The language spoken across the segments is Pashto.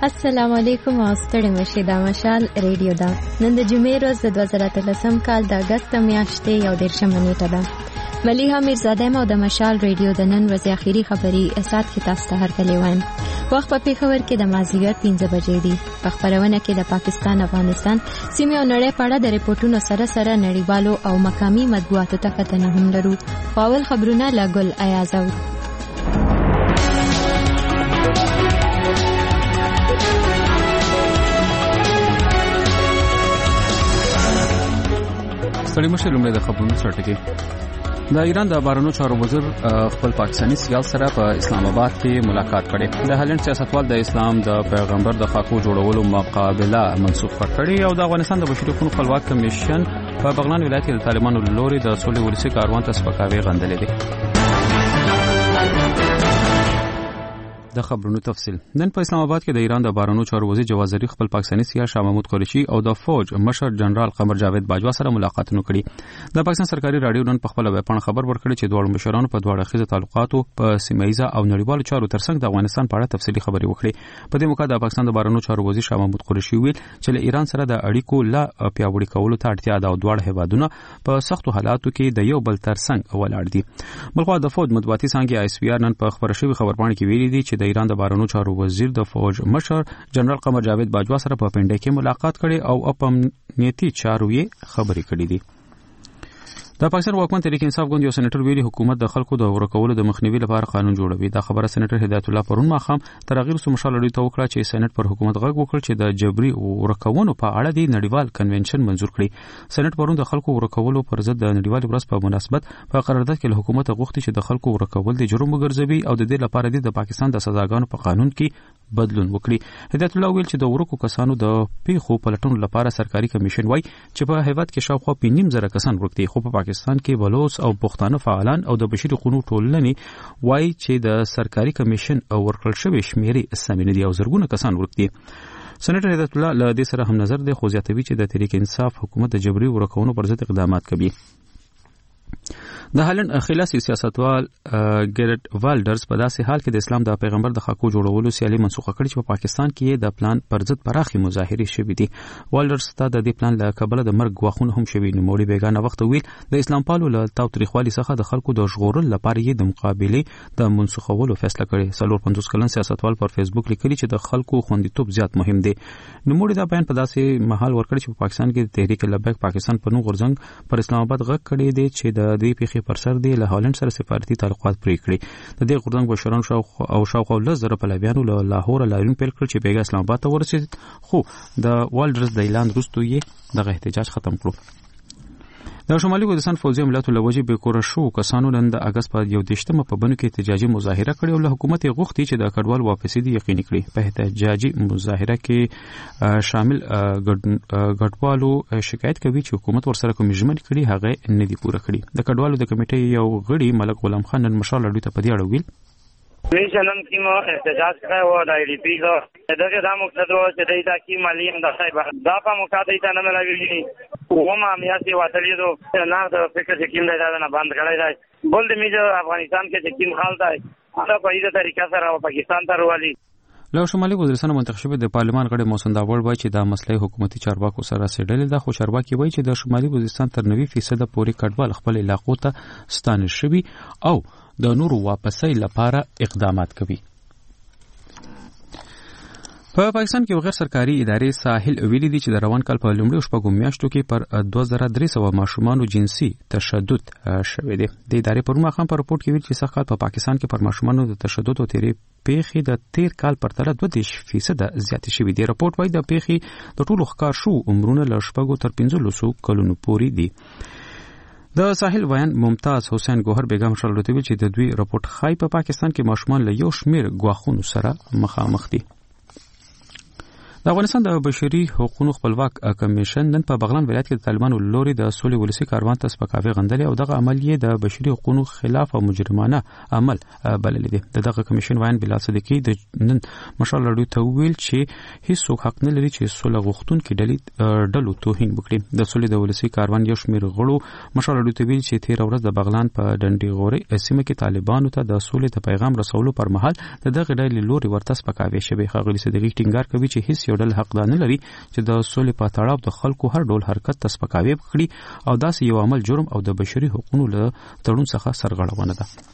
السلام علیکم او ستړي مشه دا مشال ریډیو دا نن د جمعې ورځ د 2013 کال د اگست میاشتې 11 نیټه ده. ملیحه میرزاده مو د مشال ریډیو د نن ورځې اخیری خبري اسات کې تاسو ته هرکلی وایم. وخت په پیښور کې د مازیګر 15 بجې دی. په خبرونه کې د پاکستان، افغانستان، سیمې او نړۍ په اړه د ریپورتونو سره نړیوالو او مقامي مطبوعاتو ته کتنه هم لرو. اول خبرونه له ګل ایاز اورو. ستړي مشه لومړی د خبرونو سرټکی. د ایران د بهرنیو چارو وزیر خپل پاکستانی سیال سره په اسلام آباد کې ملاقات کړي. د هالند سیاستوال د اسلام د پیغمبر د خاکو جوړولو مقابله منسوخ کړي او د افغانستان د بشري حقوقو خپلواک کمیشن په بغلان ولایت کې د طالبانو لوري د سولې ولسی کاروان ته سپکاوی غندلې دي. د خبرونو تفصیل. نن په اسلام آباد کې د ایران د بهرنیو چارو وزیر جواد ظریف خپل پاکستانی سیال شاه محمود قریشي او د فوج مشر جنرال قمر جاوید باجوا سره ملاقاتونه کړي. د پاکستان سرکاري رادیو نن په خپل ویبپاڼه خبر ورکړی چې دوه مشرانو په دوه اړخیزه تعلقاتو په سیمایي او نړیوالو چارو ترڅنګ د افغانستان په اړه تفصیلي خبرې وکړي. په دې موقع د پاکستان د بهرنیو چارو وزیر شاه محمود قریشي ویل چې له ایران سره د اړیکو لا پیاوړي کولو ته اړتیا ده او دوه هیوادونه په سختو حالاتو کې د یو بل ترڅنګ ولاړ دي. بلخو د فوج مطبوعاتي څانګې آی اس پی آر نن په خبر شوی خبرپاڼه کې ویلي دي چې د ایران د بهرنیو چارو وزیر د فوج مشر جنرال قمر جاوید باجوا سره په پنډه کې ملاقات کړي او په امنیتي چارو یې خبرې کړې دي. د پاکستان واکمن تحریک انصاف ګوند یو سېنیټر ویلي حکومت د خلکو د ورکولو د مخنیوي لپاره قانون جوړوي. دا خبره سېنیټر هدایت الله پرون ماخام ترغیر سو مشال لري ته وکړه چې سېنیټ پر حکومت غږ وکړ چې د جبري ورکوونو په اړه د نړیوال کنونشن منزور کړي. سېنیټ پرون د خلکو ورکولو پر ضد د نړیوال ورځ په مناسبت په قرارداد کې له حکومت غوښتي چې د خلکو ورکول د جرم وګرځوي او د دې لپاره د پاکستان د سزاګانو په قانون کې بدلون وکړي. هدایت الله ویل چې د ورکو کسانو د پیښو پلټنو لپاره سرکاري کمیشن وای چې په هیواد کې شاوخوا 5.5 کسان ورک دي، خو په پاکستان کې بلوچ او پښتانه فعالان او د بشري حقوقو ټولنې وای چې د سرکاري کمیشن او ورکړل شوی شمیرې سمې نه دي او زرګونه کسان ورک دي. سېنیټر هدایت الله له دې سره هم نظر دی خو زیاتوي چې د تحریک انصاف حکومت د جبري ورکوونو پر ضد اقدامات کوي. د هالند خلاصي سیاستوال ګریټ والډرز په داسې حال کې د اسلام د پیغمبر د خاکو جوړولو سیالي منسوخه کړې چې په پاکستان کې د پلان پر ضد پراخي مظاهرې شوې دي. والډرز ته د دې پلان له کبله د مرګ غواخونه هم شوي. نوموړي بیگانه وخت ویل د اسلام پالو له تاوتریخوالي څخه د خلکو د ژغورل لپاره یې د مقابله د منسوخولو فیصله کړې. 50 کلن سیاستوال پر فیسبوک لیکلي چې د خلکو خوندیتوب زیات مهم دی. نوموړي دا بیان په داسې محل ورکړ چې په پاکستان کې د تحریک لبیک پاکستان په نوم غورځنګ پر اسلام آباد غږ کړی دی چې د دې پیښې پر سر دی له هالند سره سفارتي تعلقات پرې کړي. د دې غورځنګ بشران او شاوخوا 10,000 پلویانو له لاهور لاریون پیل کړ چې بیګا اسلام آباد ته ورسېد، خو د والډرز د اعلان وروسته یې دغه احتجاج ختم کړو. د شمالي کردستان فوجي عملیاتو له وجې بېکوره شوو کسانو نن د اګست په 21 په بنو کې احتجاجي مظاهره کړې او له حکومت یې غوښتي چې د کډوال واپسي دي یقیني کړي. په احتجاجي مظاهره کې شامل ګډوالو شکایت کوي چې حکومت ورسره کوم ژمنې کړي هغه نه دي پوره کړي. د کډوالو د کمیټې یو غړي ملک غلام خان نن مشال لړۍ ته په دې اړه ویل میشنن کی مو احتجاج کړه و د ای ډی پی دا دغه د مقصد و چې دای دا کی مالیم د صاحب دا په مقاده ته نه ملاوي و ما میاسي واتلی دو نه د فکر چې کیم دا نه بند کړای دی بول د میجو افغانستان کې چې کیم حال دی دا په دې طریقه سره پاکستان ته وروالي. له شمالي وزیرستان منتخب شوی د پارلمان غړي محسن داوړ وایي چې دا مسله حکومتي چارواکو سره سیډلې ده، خو چارواکي وایي چې د شمالي وزیرستان تر 90% پورې کډوال خپل علاقو ته ستانه شوي او د نورو واپسۍ لپاره اقدامات کوي. په پاکستان کې غیر سرکاري ادارې ساحل ویلي دي چې د روان کال په لومړیو شپږو میاشتو کې پر 2300 ماشومانو جنسي تشدد شوی دی. د ادارې پر مخه په رپورت کې ویل چې سږ کال په پاکستان کې پر ماشومانو د تشدد او تیری پیښې د تیر کال پر تله 2% زیاتې شوې دي. رپورت وايي د پیښې د ټولو ښکار شو عمرونه له 6 تر 15 کلونو پورې دي. د ساحل ویان ممتاز حسین ګوهر بیگم شلوتوی چې د دوی رپورت خای په پاکستان کې ماشومان له یو شمیر ګواښونو سره مخامخ دي. د افغانستان د بشري حقوقو خپلواک کمیشن نن په بغلان ولایت کې د طالبانو لوري د سولې ولسی کاروان ته سپکاوي غندلې او دغه عمل یې د بشري حقوقو خلاف او مجرمانه عمل بللی دی. دغه کمیشن وایي بلال صدیقی د نن مشال لړۍ ته ویل چې هیڅ حق نه لري چې سولې غوښتونکو ډلو توهین وکړي. د سولې د ولسی کاروان یو شمېر غړو مشال لړۍ ته ویل چې 13 ورځ د بغلان په ډنډي غوري سیمه کې طالبانو ته د سولې د پیغام رسولو پر مهال دغه ډلې لوري ورته سپکاوي شوی. خغلی صدیقی ټینګار کوي چې هیڅ یو ډول حق نه لري چې د سولې په تړاو د خلکو هر ډول حرکت ته سپکاوی وکړي او داسې یو عمل جرم او د بشري حقوقو له تړون څخه سرغړونه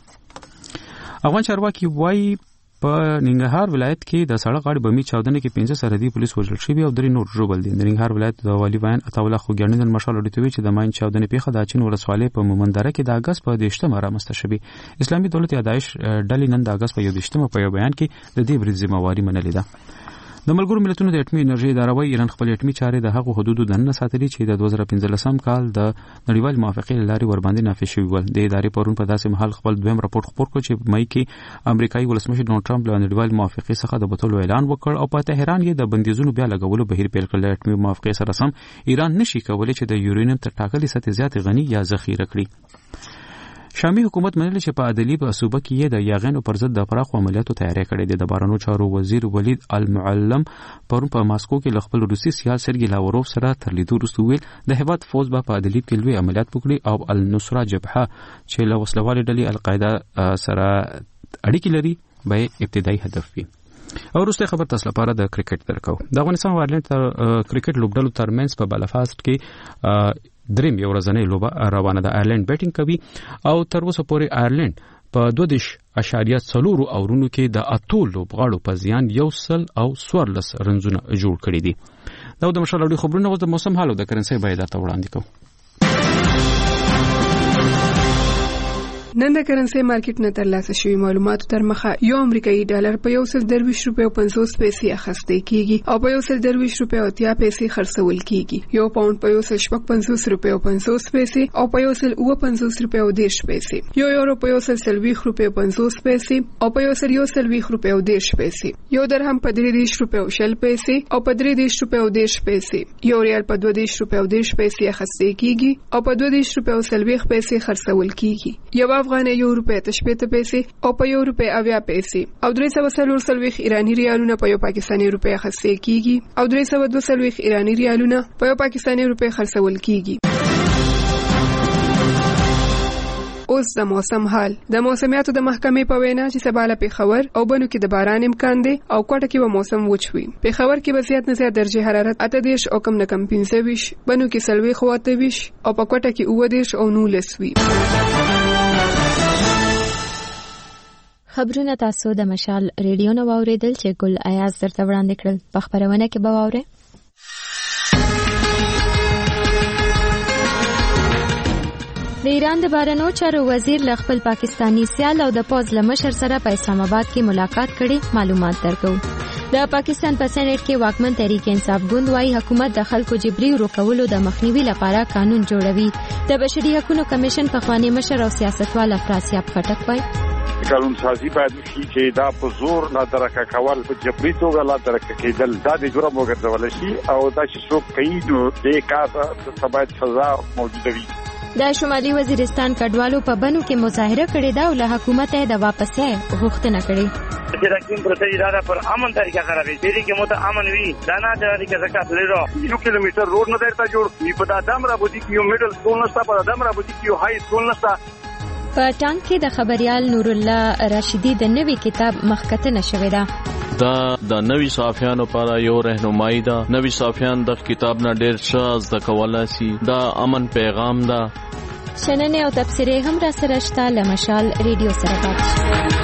ده. افغان چارواکي وایي په ننګرهار ولایت کې د سړک غاړې بمي چاودنه کې 15 سرحدي پولیس وژل شوي او 3 نور ژوبل دي. د ننګرهار ولایت د والی وین عطاوله خوګیاڼي د مشال لړۍ چې د ماین چاودنې پیښه د اچین ولسوالۍ په مومندره کې د اگست په 18 رامنځته شوې. اسلامي دولت یادایش ډلې نن د اگست په 18 په یو بیان کې د دې بریز ذمہواری منلې ده. د ملګرو ملتونو د اټومي انرژي اداره وايي ایران خپل اټومي چارې د هغو حدودو دننه ساتلي چې د 2015 کال د نړیوال موافقې لارې ورباندې نافذ شوي ول. د ادارې پرون په داسې محل خپل دویم راپور خپور کړ چې مې کې امریکایي ولسمشر ډونالد ټرمپ له نړیوال موافقې څخه د بوتلو اعلان وکړ او په تهران یې د بندیزونو بیا لګولو بهیر پیل کړل. اټومي موافقې سره سم ایران نشي کولای چې د یورانیم تر ټاکلي سطح زیات غني یا ذخیره کړي. شامي حکومت منل چې په عدلی په صوبه کې د یاغینو پر ضد د پراخ عملیاتو تیاری کړې ده. د بهرنیو چارو وزیر ولید المعلم پرون په ماسکو کې له خپل روسي سیال سرګي لاوروف سره تر لیدو وروسته ویل د هیواد فوج به په عدلی کې لوی عملیات وکړي او النصره جبهه چې له وسلوالې ډلې القاعده سره اړیکې لري به ابتدایي هدف وي. او وروسته خبر تاسو لپاره د کرکټ درکو. د افغانستان وایرلند کرکټ لوبډلو ترمنځ په بلفاست کې دریم یو ورځنۍ لوبه روانه ده. آیرلند بیټینګ کوي او تر اوسه پورې آیرلند په 2.4 اورونو کې د اتو لوبغاړو په زیان 114 رنزونه جوړ کړي دي. دا د مشال لړۍ خبرونه او د موسم حالو د کرنسي بیادات وړاندې کوم. نن د کرنسي مارکیټ نه ترلاسه شوی معلوماتو تر مخه یو امریکایي ډالر په 120 روپیو 50 پیسې اخیستل کیږي او په 120 روپیو 30 پیسې خرڅول کیږي. یو پاوند په 150 روپیو 50 پیسې او په 150 روپیو 10 پیسې. یو یورو په 120 روپیو 50 پیسې او په 120 روپیو 10 پیسې. یو درهم په 30 روپیو 10 پیسې او په 30 روپیو 10 پیسې. یو ریال په 20 روپیو 10 پیسې اخیستل کیږي او په 20 روپیو 30 پیسې خرڅول کیږي. یو افغان یو روپے تشپېته پیسې او په یو روپے 80 پیسې او 340 ایرانی ریالونه په یو پاکستاني روپے خرڅول کیږي او 342 ایرانی ریالونه په یو پاکستاني روپے خرڅول کیږي. اوس د موسم حال. د موسمیاتو د محکمې په وینا چې سبا له پیښور او بنو کې د باران امکان دی او کوټه کې به موسم وچ وي. پیښور کې به زیات نه زیات درجه حرارت 28 او کم نه کم 25، بنو کې 30 او په کوټه کې 19 او 19 وي. خبرونه تاسو د مشال ریډیو نو واوریدل چې ګل ایاز درته وړاندې کړل. په خبرونه کې به واورئ. د ایران د بهرنیو چارو وزیر له خپل پاکستانی سیال او د پوز لمشر سره په اسلام آباد کې ملاقات کړي. معلومات درکو. د پاکستان په سېنات کې واکمن تحریک انصاف ګوند وايي حکومت د خلکو جبري ورکولو د مخنیوي لپاره قانون جوړوي. د بشري حقوقو کمیشن په خوانی مشر او سیاستوال افراسیاب خټک وايي قانون سازي باید شي چې دا په زور لا درکه کول په جبري توګه لا درکه کېدل دا د جرم وګرځول شي او دا چې څوک کوي نو د کار سبا سزا موجوده وي. د شمالي وزیرستان کډوالو په بنو کې مظاهره کړې ده او له حکومت د واپسې غوښتنه کړې. چې راکیم پروسې اداره پر امن طریقه خرابې دي چې مت امن وي دا نه د طریقې زکات لري. 1 کیلومتر روډ نه درته جوړ وي په دادم را بودی کې یو میډل سکول نشته په دادم را بودی کې یو هاي سکول نشته. په ټانک کې د خبريال نور الله راشدي د نوي کتاب مخکتنه شوې ده. دا د نوي صحافیانو لپاره یو رهنمایي ده. نوي صحافیان د کتاب نه ډېر څه زده کولای شي. دا امن پیغام ده. شننه او تفسیره هم را سره شته. لمشال ریډیو سره پاتې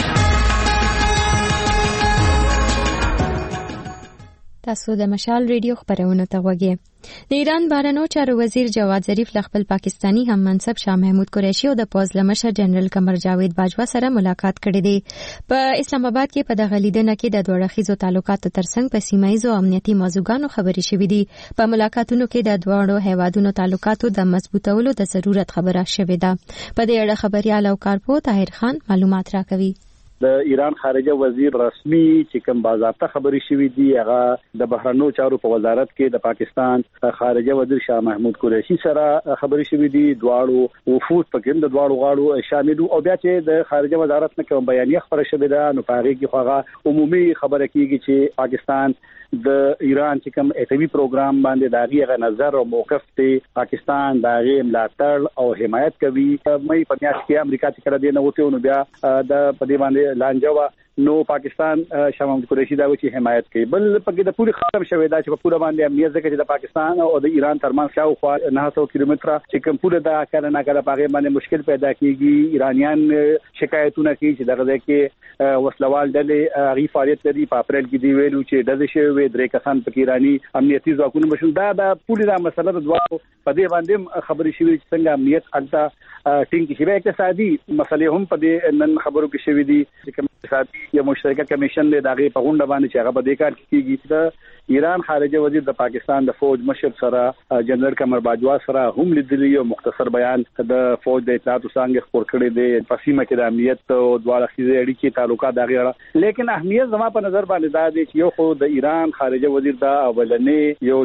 تاسو د مشال ریډیو خبرونه ته وګورئ. د ایران بهرنیو چارو وزیر جواد ظریف له خپل پاکستانی هم منصب شاه محمود قریشي او د پوز لمشر جنرال قمر جاوید باجوا سره ملاقات کړې ده. په اسلام آباد کې په دغه لیدنه کې د دوه اړخیزو تعلقاتو ترڅنګ په سیمایي او امنیتي موضوعاتو خبرې شوې دي. په ملاقاتونو کې د دوه هیوادونو تعلقاتو د مضبوطولو د ضرورت خبره شوې ده. په دې اړه خبريال او کارپو طاهر خان معلومات راکوي. د ایران خارجه وزیر رسمي چې کوم باضابطه خبري شوې دي هغه د بهرنیو چارو په وزارت کې د پاکستان خارجه وزیر شاه محمود قریشي سره خبري شوې دي. دواړو وفود پکې د دواړو غاړو شامل او بیا چې د خارجه وزارت نه کوم بیانیه خبره شوې ده نو په هغه کې خو عمومي خبره کیږي چې پاکستان د ایران چې کوم اتمی پروګرام باندې داغي نظر او موقف ته پاکستان داغي ملاتړ او حمایت کوي. مې په میاشت کې امریکا چې کړه دی نو ته نو بیا د پدې باندې لانجوا نو پاکستان شاه محمود قریشي دا و چې حمایت کوي. بل پکې د پوری ختم شوی دا چې په پوره باندې امنیت ځکه چې د پاکستان او د ایران ترمنځ شاوخوا 900 کیلومتره چې کوم پوره دا کله نه کله پاګې باندې مشکل پیدا کیږي. ایرانیان شکایتونه کوي چې دغه کې وسلوال ډلې غي فعالیت لري. په اپریل کې دی ویلو چې د شوی درې کسان پکې ایرانی امنیتي ځواکونه مشون دا پوری دا مسله د دوه په دې باندې خبرې شوې چې څنګه امنیت اګدا ټینګ کې شوی اقتصادي مسلې هم په دې نن خبرو کې شوې دي چې کوم اقتصادي یا مشترکه کمیشن له دغه په غونډه باندې چې هغه به د کار کیږي. د ایران خارجه وزیر د پاکستان د فوج مشر سره جنرال قمر باجوا سره هم لیدلی او مختصر بیان د فوج د اطلاعات څنګه خبر کړی دی په سیمه کې د امنیت او دواړه خيزه اړیکې تعلقات دغه. لیکن اهمیت زما په نظر باندې دا دی چې یو خو د ایران خارجه وزیر دا اولنې یو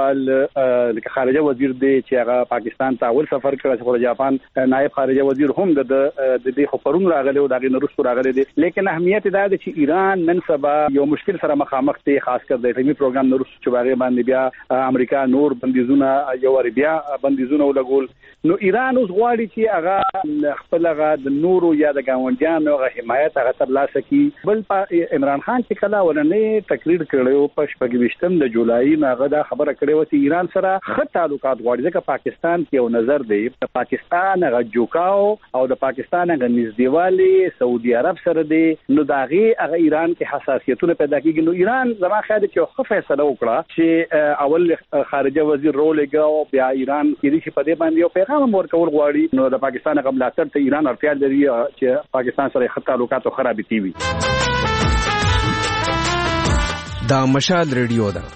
نړیوال خارجه وزیر دی چې هغه پاکستان ته اول سفر کړی چې د جاپان نائب خارجه وزیر هم د دې خبرونو راغلی او دغه نورستو راغلی دی. لیکن اهمیت دا دی چې ایران نن سبا یو مشکل سره مخامخ دی خاص کر د اتمی پروګرام نورستو چې باغې باندې بیا امریکا نور بندیزونه یو ور بیا بندیزونه ولګول. نو ایران اوس غواړي چې هغه خپل هغه د نورو یا د ګاونډیانو هغه حمایت هغه ترلاسه کړي. بل عمران خان چې کله ولنې تقریر کړو په 28 د جولای هغه دا خبره کړې و چې ایران سره ښه تعلقات غواړي ځکه پاکستان کې یو نظر دی د پاکستان هغه جوکاو او د پاکستان هغه نږدېوالي سعودي عرب سره دی نو داغي هغه ایران کې حساسیتونه پیدا کیږي. نو ایران زما خیال چې یو فیصله وکړه چې اول خارجه وزیر رول لګاو بیا ایران کې چې په دې باندې یو پیغام ورکول غواړي نو د پاکستان قبل اتر ته ایران اړتیا لري چې پاکستان سره خط تعلقات خرابې وي. دا مشال ریډیو ده.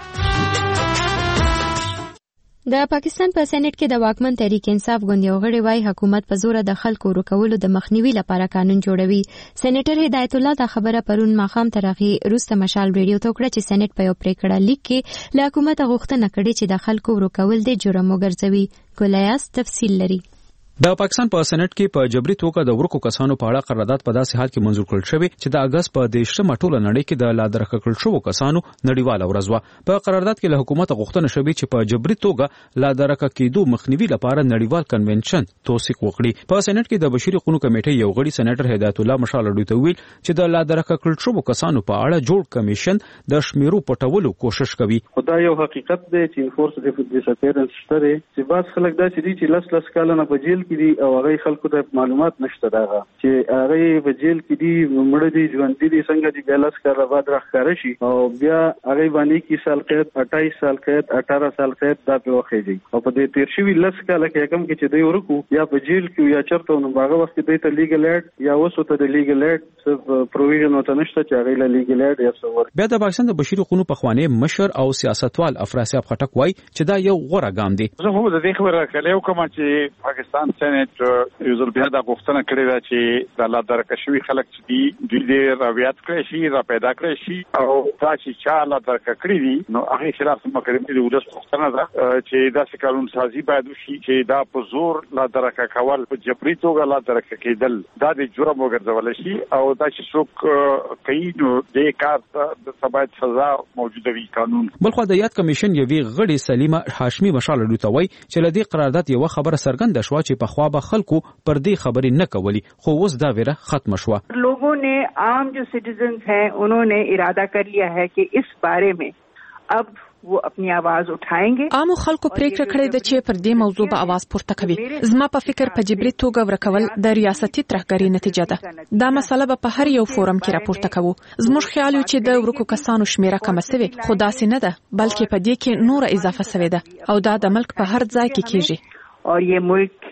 د پاکستان په سېنات کې د واکمن تحریک انصاف ګوند یو غړی وايي حکومت په زور د خلکو ورکولو د مخنیوي لپاره قانون جوړوي. سېنیټر هدایت الله دا خبره پرون ماخام ترغي روسته مشال ریډیو ته وکړه چې سېنات په یو پریکړه لیک کې له حکومت غوښتنه کړې چې د خلکو ورکول د جرم وګرځوي. ګولیاس تفصیل لري. د پاکستان په سېنات کې په جبري توګه د ورکو کسانو په اړه قرارداد په داسې حال کې منزور کړل شوی چې د اگست په 18 ټوله نړۍ کې د لادرکه کړل شوو کسانو نړیواله ورځ و. په قرارداد کې له حکومت غوښتنه شوی چې په جبري توګه لادرکه کېدو مخنیوي لپاره نړیوال کنونشن توثیق وکړي. په سېنات کې د بشري حقوقو کمیټې یو غړي سېنیټر هدایت الله مشال ډوی ته ویل چې د لادرکه کړل شوو کسانو په اړه جوړ کمیشن د شمیرو پټولو کوشش کوي. خدای یو حقیقت دی چې فورس د ډیسپیرنس شته چې باز خلک دا چې لس کال نه په جیل کې دي او هغه خلکو ته معلومات نشته داغه چې هغه په جیل کې دي مړ دي ژوند دي څنګه دي ګلاس کار بعد راخاره شي او بیا هغه باندې کې سال قید 28 سال قید 18 سال قید دا په وخیږي او په دې تیر شوی لس کال کې کم کې چې دوی ورکو یا په جیل کې یا چرته نو هغه وخت دوی ته لیګل اډ یا وسو ته د لیګل اډ څه پروویژن وته نشته چې هغه له لیګل اډ یا څور. بیا د پاکستان د بشري حقوقو پخوانی مشر او سیاستوال افراسیاب خټک وای چې دا یو غوړه ګام دی. زه هم د دې خبره کلیو کوم چې پاکستان سېنات یو ځل بیا دا غوښتنه کړې ده چې د لادرکه شوي خلک چې دي دوی راویات کړی شي را پیدا کړی شي او دا چې چا لادرکه کړی دي نو هغه خلاف مقررین د ولس غوښتنه ده چې داسې قانون سازي باید وشي چې دا په زور لادرکه کول په جبري توګه لادرکه کېدل دا د جرم وګرځول شي او دا چې څوک کوي نو د کار د باید سزا موجوده وي قانون. بلخو د یاد کمیشن یوې غړي سلیمه هاشمي مشال ډوی ته وایي چې لدی قرارداد یو خبره څرګنده شو چې په خوا به خلکو پر دې خبرې نه کولی خو اوس دا ویره ختم شوه. लोगों ने आम जो सिटीजन्स हैं उन्होंने इरादा कर लिया है कि इस बारे में अब वो अपनी आवाज उठाएंगे. عام خلکو پریکړه کړې ده چې پر دې موضوع به आवाज پورته کوي. زما په فکر په جبري توګه ورکول د ریاستي ترهګرۍ نتیجه ده. دا مسله به په هر یو فورم کې راپورته کوو. زموږ خیال یو چې د ورکو کسانو شمیره کم شوي خو داسې نه ده بلکې په دې کې نور اضافه شوی ده او دا د ملک په هر ځای کې کیږي. और ये मुल्क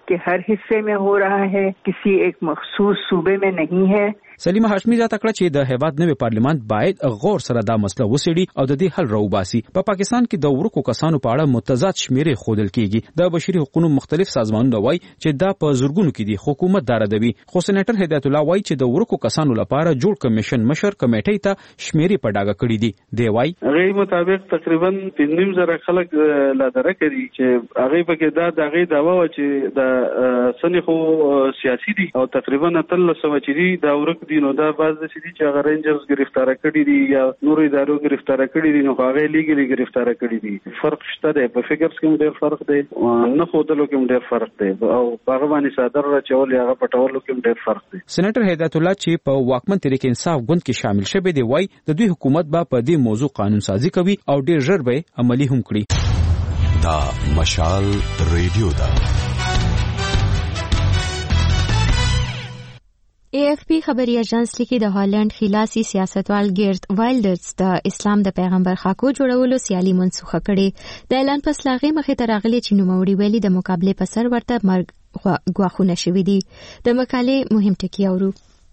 के हर हिस्से में हो रहा है, किसी एक मखसूस सूबे में नहीं है। سلیمه هاشمی زیاته کړه چې د هیواد نوې پارلیمان باید غور سره دا مسله وڅېړي او د دې حل راوباسي. په پاکستان کې د ورکو کسانو په اړه متضاد شمیرې ښودل کیږي. د بشري حقوقو مختلف سازمانونه وایي چې دا په زورګونو کې دي حکومت دار دوي. خو سېنیټر هدایت الله وایي چې د ورکو کسانو لپاره جوړ کمیشن مشر کمیټې ته شمیرې په ډاګه کړې دي. دی وایي غي مطابق تقریبا 5,000 خلک لا درکې دي چې هغه په کې دا دغه داوا و چې د سنخو سیاسي دي او تقریبا 300 چې دي دا ورک دي نو دا باز د سړي چې هغه رینجرز گرفتار کړي دي یا نور ادارو گرفتار کړي دي نو هغه لیګلی گرفتار کړي دي. فرق شته دی په فګرز کې ډېر فرق دی نه خودلو کې ډېر فرق دی او هغه باندې صادر راچول هغه پټولو کې ډېر فرق دی. سېنیټر هدایت الله چې په واکمن تحریک انصاف ګوند کې شامل شوی دی وایي د دوی حکومت به په دې موضوع قانون سازي کوي او ډېر ژر به عملی هم کړي. دا مشال ریډیو دا AFP خبري اژانس لیکي د هالند خلاصي سیاستوال ګیرت وایلډرز د اسلام د پیغمبر خاکو جوړولو سیالي منسوخه کړي. د اعلان پس لاغي مخې ته راغلي چې نوموړي ویلي د مقابله په سر ورته مرګ غواخونه شوې دي. د مقالې مهم ټکي اورو.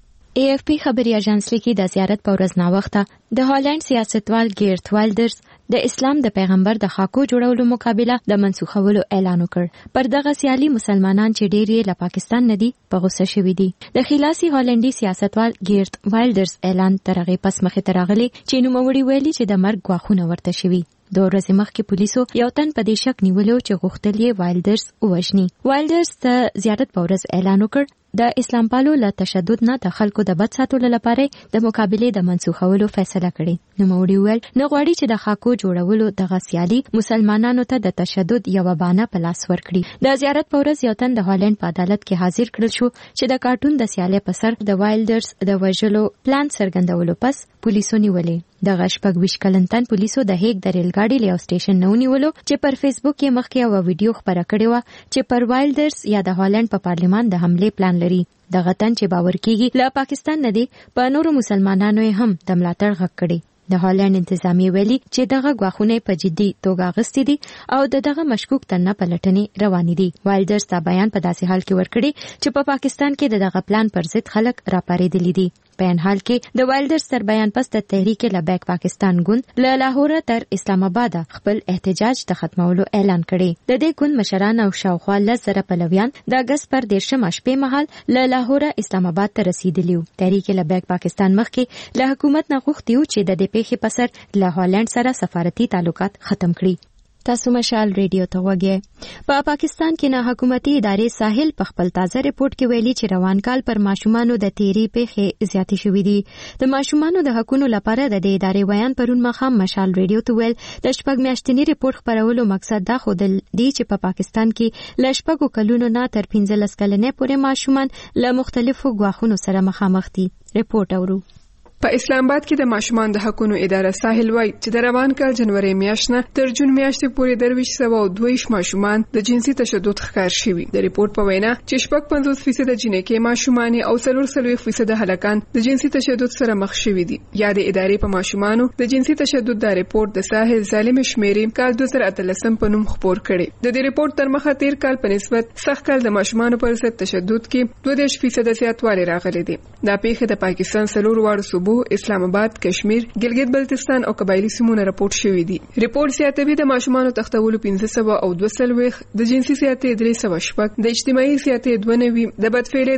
AFP خبري اژانس لیکي د زیارت په ورځ ناوخته د هالند سیاستوال ګیرت وایلډرز د اسلام د پیغمبر د خاکو جوړولو مقابله د منسوخولو اعلان وکړ. پر دغه سیالي مسلمانان چې ډېر یې له پاکستان نه دي په غوسه شوي دي. د خلاصي هالندي سیاستوال ګیرت وایلډرز اعلان تر هغې پس مخې ته راغلی چې نوموړي ویلي چې د مرګ ګواښونه ورته شوي. د ورځې مخکې پولیسو یو تن په دې شک نیولو چې غوښتل یې وایلډرز ووژني. وایلډرز د زیارت په ورځ اعلان وکړ د اسلام پالو له تشدد نه د خلکو د بد ساتلو لپاره د مقابله د منسوخولو فیصله کړې. نوموړي ویل نه غواړي چې د خاکو جوړولو دغه سیالي مسلمانانو ته د تشدد یو بهانه په لاس ورکړي. د زیارت په ورځ یو تن د هالند په عدالت کې حاضر کړل شو چې د کارټون د سیالي په سر د وایلډرز د وژلو پلان څرګندولو پس پولیسو نیولې. د غشپګ 20 کلن تن پولیسو د هیګ د ریل ګاډي له سټیشن نه ونیولو چې پر فیسبوک کې مخکې یو ویډیو خبره کړې و چې پر وایلډرز یا د هالند په پارلیمان د حمله پلان لري. دغه تن چې باور کیږي له پاکستان نه دی په نورو مسلمانانو هم د ملاتړ غږ کړي. د هالند انتظامی ویلي چې دغه غواخونه په جدي توګه غستې دي او دغه مشکوک تن نه پلټنې روانې دي. وایلډرز دا بیان په داسې حال کې ورکړي چې په پاکستان کې دغه پلان پر ضد خلک راپارېدلي دي. په ان حال کې د وایلډرز تر بیان پس د تحریک لبیک پاکستان ګوند له لاهور تر اسلام آباد خپل احتجاج د ختمولو اعلان کړي. د دې ګوند مشران او شاوخوا 10,000 پلویان د اگست پر 13 شپې مهال له لاهور اسلام آباد ته رسیدلی وو. تحریک لبیک پاکستان مخکې له حکومت نه غوښتي و چې د دې پیښې په سر له هالند سره سفارتي تعلقات ختم کړي. تاسو مشال ریډیو ته وګورئ. په پاکستان کې نه حکومتي ادارې ساحل په خپل تازه ریپورت کې ویلي چې روان کال پر ماشومانو د تیری پیښې زیاتې شوې دي. د ماشومانو د حقوقو لپاره د دې ادارې بیان پرون مخام مشال ریډیو ته ویل د شپږ میاشتنی ریپورت خبرولو مقصد دا ښودل دی چې په پاکستان کې له شپږو کلونو نه تر 15 کلنې پورې ماشومان له مختلفو ګواښونو سره مخامخ دي. ریپورت اورو. په اسلام آباد کې د ماشومان د حقوقو اداره ساحل وایي چې د روان کال جنوري میاشت نه تر جون میاشتې پورې 222 ماشومان د جنسي تشدد ښکار شوي. د ریپورت په وینا چې 55% د جنکې ماشومان او 40% هلکان د جنسي تشدد سره مخ شوي دي. یا د ادارې په ماشومانو د جنسي تشدد د ریپورت د ساحل ظالم شمیرې کال 2013 په نوم خبر کړي. د دې ریپورت تر مخه تیر کال په نسبت سخت کال د ماشومانو پر ضد تشدد کې 22% زیاتوالی راغلی دی. دا پیښه د پاکستان څلور واړو صوبو اسلام آباد، کشمیر، ګلګت بلتستان او قبایلی سیمونو راپورټ شوی دی. ریپورت زیاتوي د ماشومانو تختولو 500 او 200 د جنسي زیاتې 300 د اجتماعي زیاتې 92 د بدفعلۍ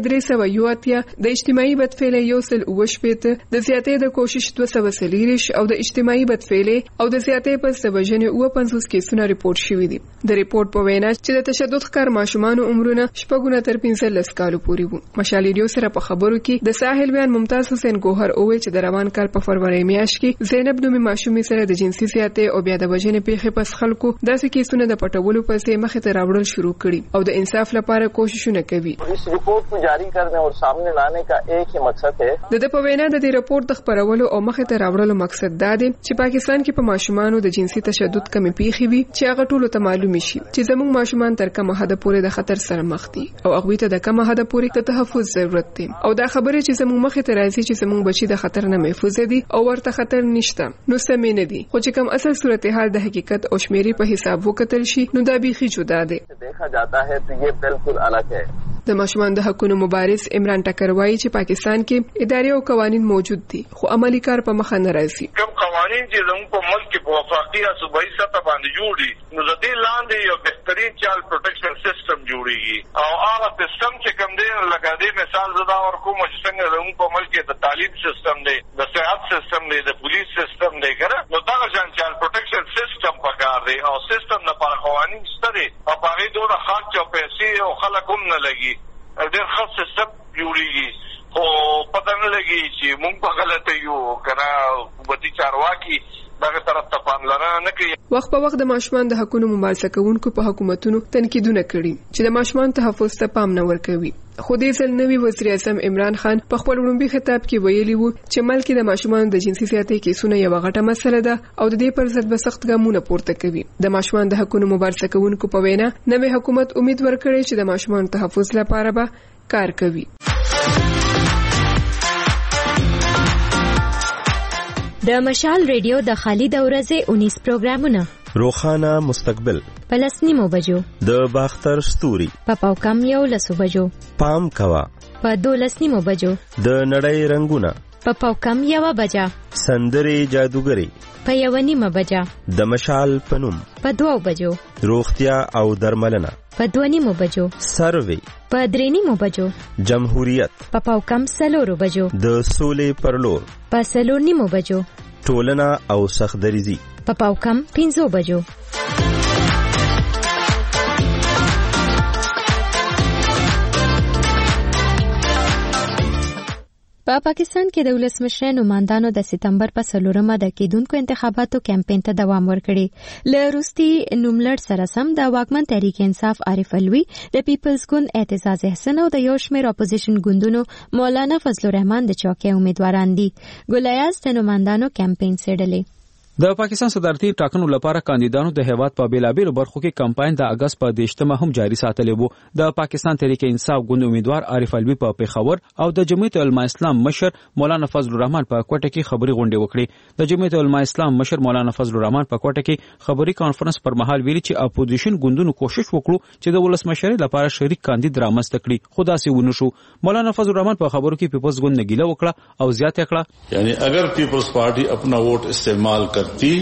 380 د اجتماعي بدفعلۍ 180 د زیاتې د کوشش 240 او د اجتماعي بدفعلۍ او د زیاتې پس د وژنې 50 کیسونه ریپورت شوی دي. د ریپورت په وینا چې د تشدد ښکار ماشومانو عمرونه 6 تر 15 کالو پورې وو. مشال ریډیو سره په خبرو کې د ساحل بیان ممتاز حسین ګوهر اوویل چې د روان کال په فروری میاشت کې زینب نومي ماشومې سره د جنسي زیاتې او بیا د وژنې پیښې پس خلکو داسې کیسونه د پټولو پسې مخې ته راوړل شروع کړي او د انصاف لپاره کوششونه کوي. اس رپورٹ کو جاری کرنے اور سامنے لانے کا ایک ہی مقصد ہے. د په وینا د دې رپورت د خبرولو او مخې ته راوړلو مقصد دا دی چې پاکستان کې په ماشومانو د جنسي تشدد کمی پیښې وي چې هغه ټولو ته معلوم شي چې زموږ ماشومان تر کومه حد پورې د خطر سره مخ دي او هغه ته د کومه حد پورې د تحفظ ضرورت دی او دا خبره چې زموږ مخې ته راځي چې زموږ بچي د خطر نه محفوظ دي او ورته خطر نشته نو سمې نه دي، خو چې کوم اصل صورتحال د حقیقت او شمیرې په حساب وکتل شي نو دا بیخي جدا دی. دیکھا جاتا ہے تو یہ بالکل الگ ہے. د ماشومان د حقوقو مبارز عمران ټکر وایي چې پاکستان کې ادارې او قوانين موجود دي خو عملی کار په مخه نه راځي. کوم قوانين چې زموږ په ملک کې په وفاقي او صوبایي سطح باندې جوړي نو د دې لاندې یو بهترین چایلډ پروټیکشن سیستم جوړیږي او هغه سیستم چې کوم دی لکه دې مثال زدا ورکوم چې څنګه زموږ په ملک کې د تعلیم سیستم دی، د صحت سیستم دی، د پولیس سیستم دی کنه، نو دا ځان چایلډ پروټیکشن سیستم پکار دی او سیستم نه پر قوانين ستړي او هغه دوه خرچ او پیسې او خلک هم نه لګي ډېر خاص سیستم جوړیږي خو پته نه لګي چې موږ په غلطه یو کنه حکومتي چارواکي دغه طرف ته پاملرنه نه کوي. وخت په وخت د ماشومان د حقوقو مبارزه کوونکو په حکومتونو تنقیدونه کړي چې د ماشومان تحفظ ته پام نه ورکوي. خو دې ځل نوی وزیر اعظم عمران خان په خپل وړاندې خطاب کې ویلي وو چې ملک د ماشومان د جنسي زیاتۍ کیسونه یو غټه مسله ده او د دې پر ضد به سخت ګامونه پورته کوي. د ماشومان د حقوقو مبارزه کوونکو په وینا نوی حکومت امید ورکړي چې د ماشومان تحفظ لپاره به کار کوي. د مشال ریډیو د خالد اورزه 19 پروګرامونه روخانه مستقبل پلسنیمو بجو د باختر ستوري پاو کم یو لسو بجو پام کوا په 12 بجو د نړۍ رنگونه پاو کم یو بجا سندري جادوګری په 1 بجا د مشال پنوم په 2 بجو روغتیا او درملنه په 2 بجو سروي په 3 بجو جمهوریت په پاو کم سلورو بجو د سولې پرلور په 3 بجو ټولنه او سخدریزي په پاو کم 5 بجو. په پاکستان کې د ولسمشر نمائندانو د سپتمبر په 4مه د کېدونکو انتخاباتو کمپاین ته دوام ورکړي. له روستي نوملړ سره سم د واکمن تحریک انصاف عارف الوی، د پیپلز ګوند اعتزاز احسان او د یو شمېر اپوزیشن ګوندونو مولانا فضل الرحمن د چوکۍ امیدواران دي. ګولیاز د نمائندانو کمپاین سیډلې د پاکستان صدارتي ټاکنو لپاره کاندیدانو د هیواد په بیلابیلو برخو کې کمپاین د اگست په 18مه هم جاري ساتلی وو. د پاکستان تحریک انصاف ګوند امیدوار عارف الوی په پیښور او د جمعیت علماء اسلام مشر مولانا فضل الرحمن په کوټه کې خبري غونډه وکړه. د جمعیت علماء اسلام مشر مولانا فضل الرحمن په کوټه کې خبري کانفرنس پر مهال ویلي چې اپوزیشن ګوندونو کوشش وکړو چې د ولسمشر لپاره شریک کاندید رامنځته کړي، خو داسې ونه شو. مولانا فضل الرحمن په خبرو کې پیپلز ګوند نه ګیله وکړه او زیاته کړه یعنی اگر پیپلز پارٹی اپنا ووٹ استعمال کرتی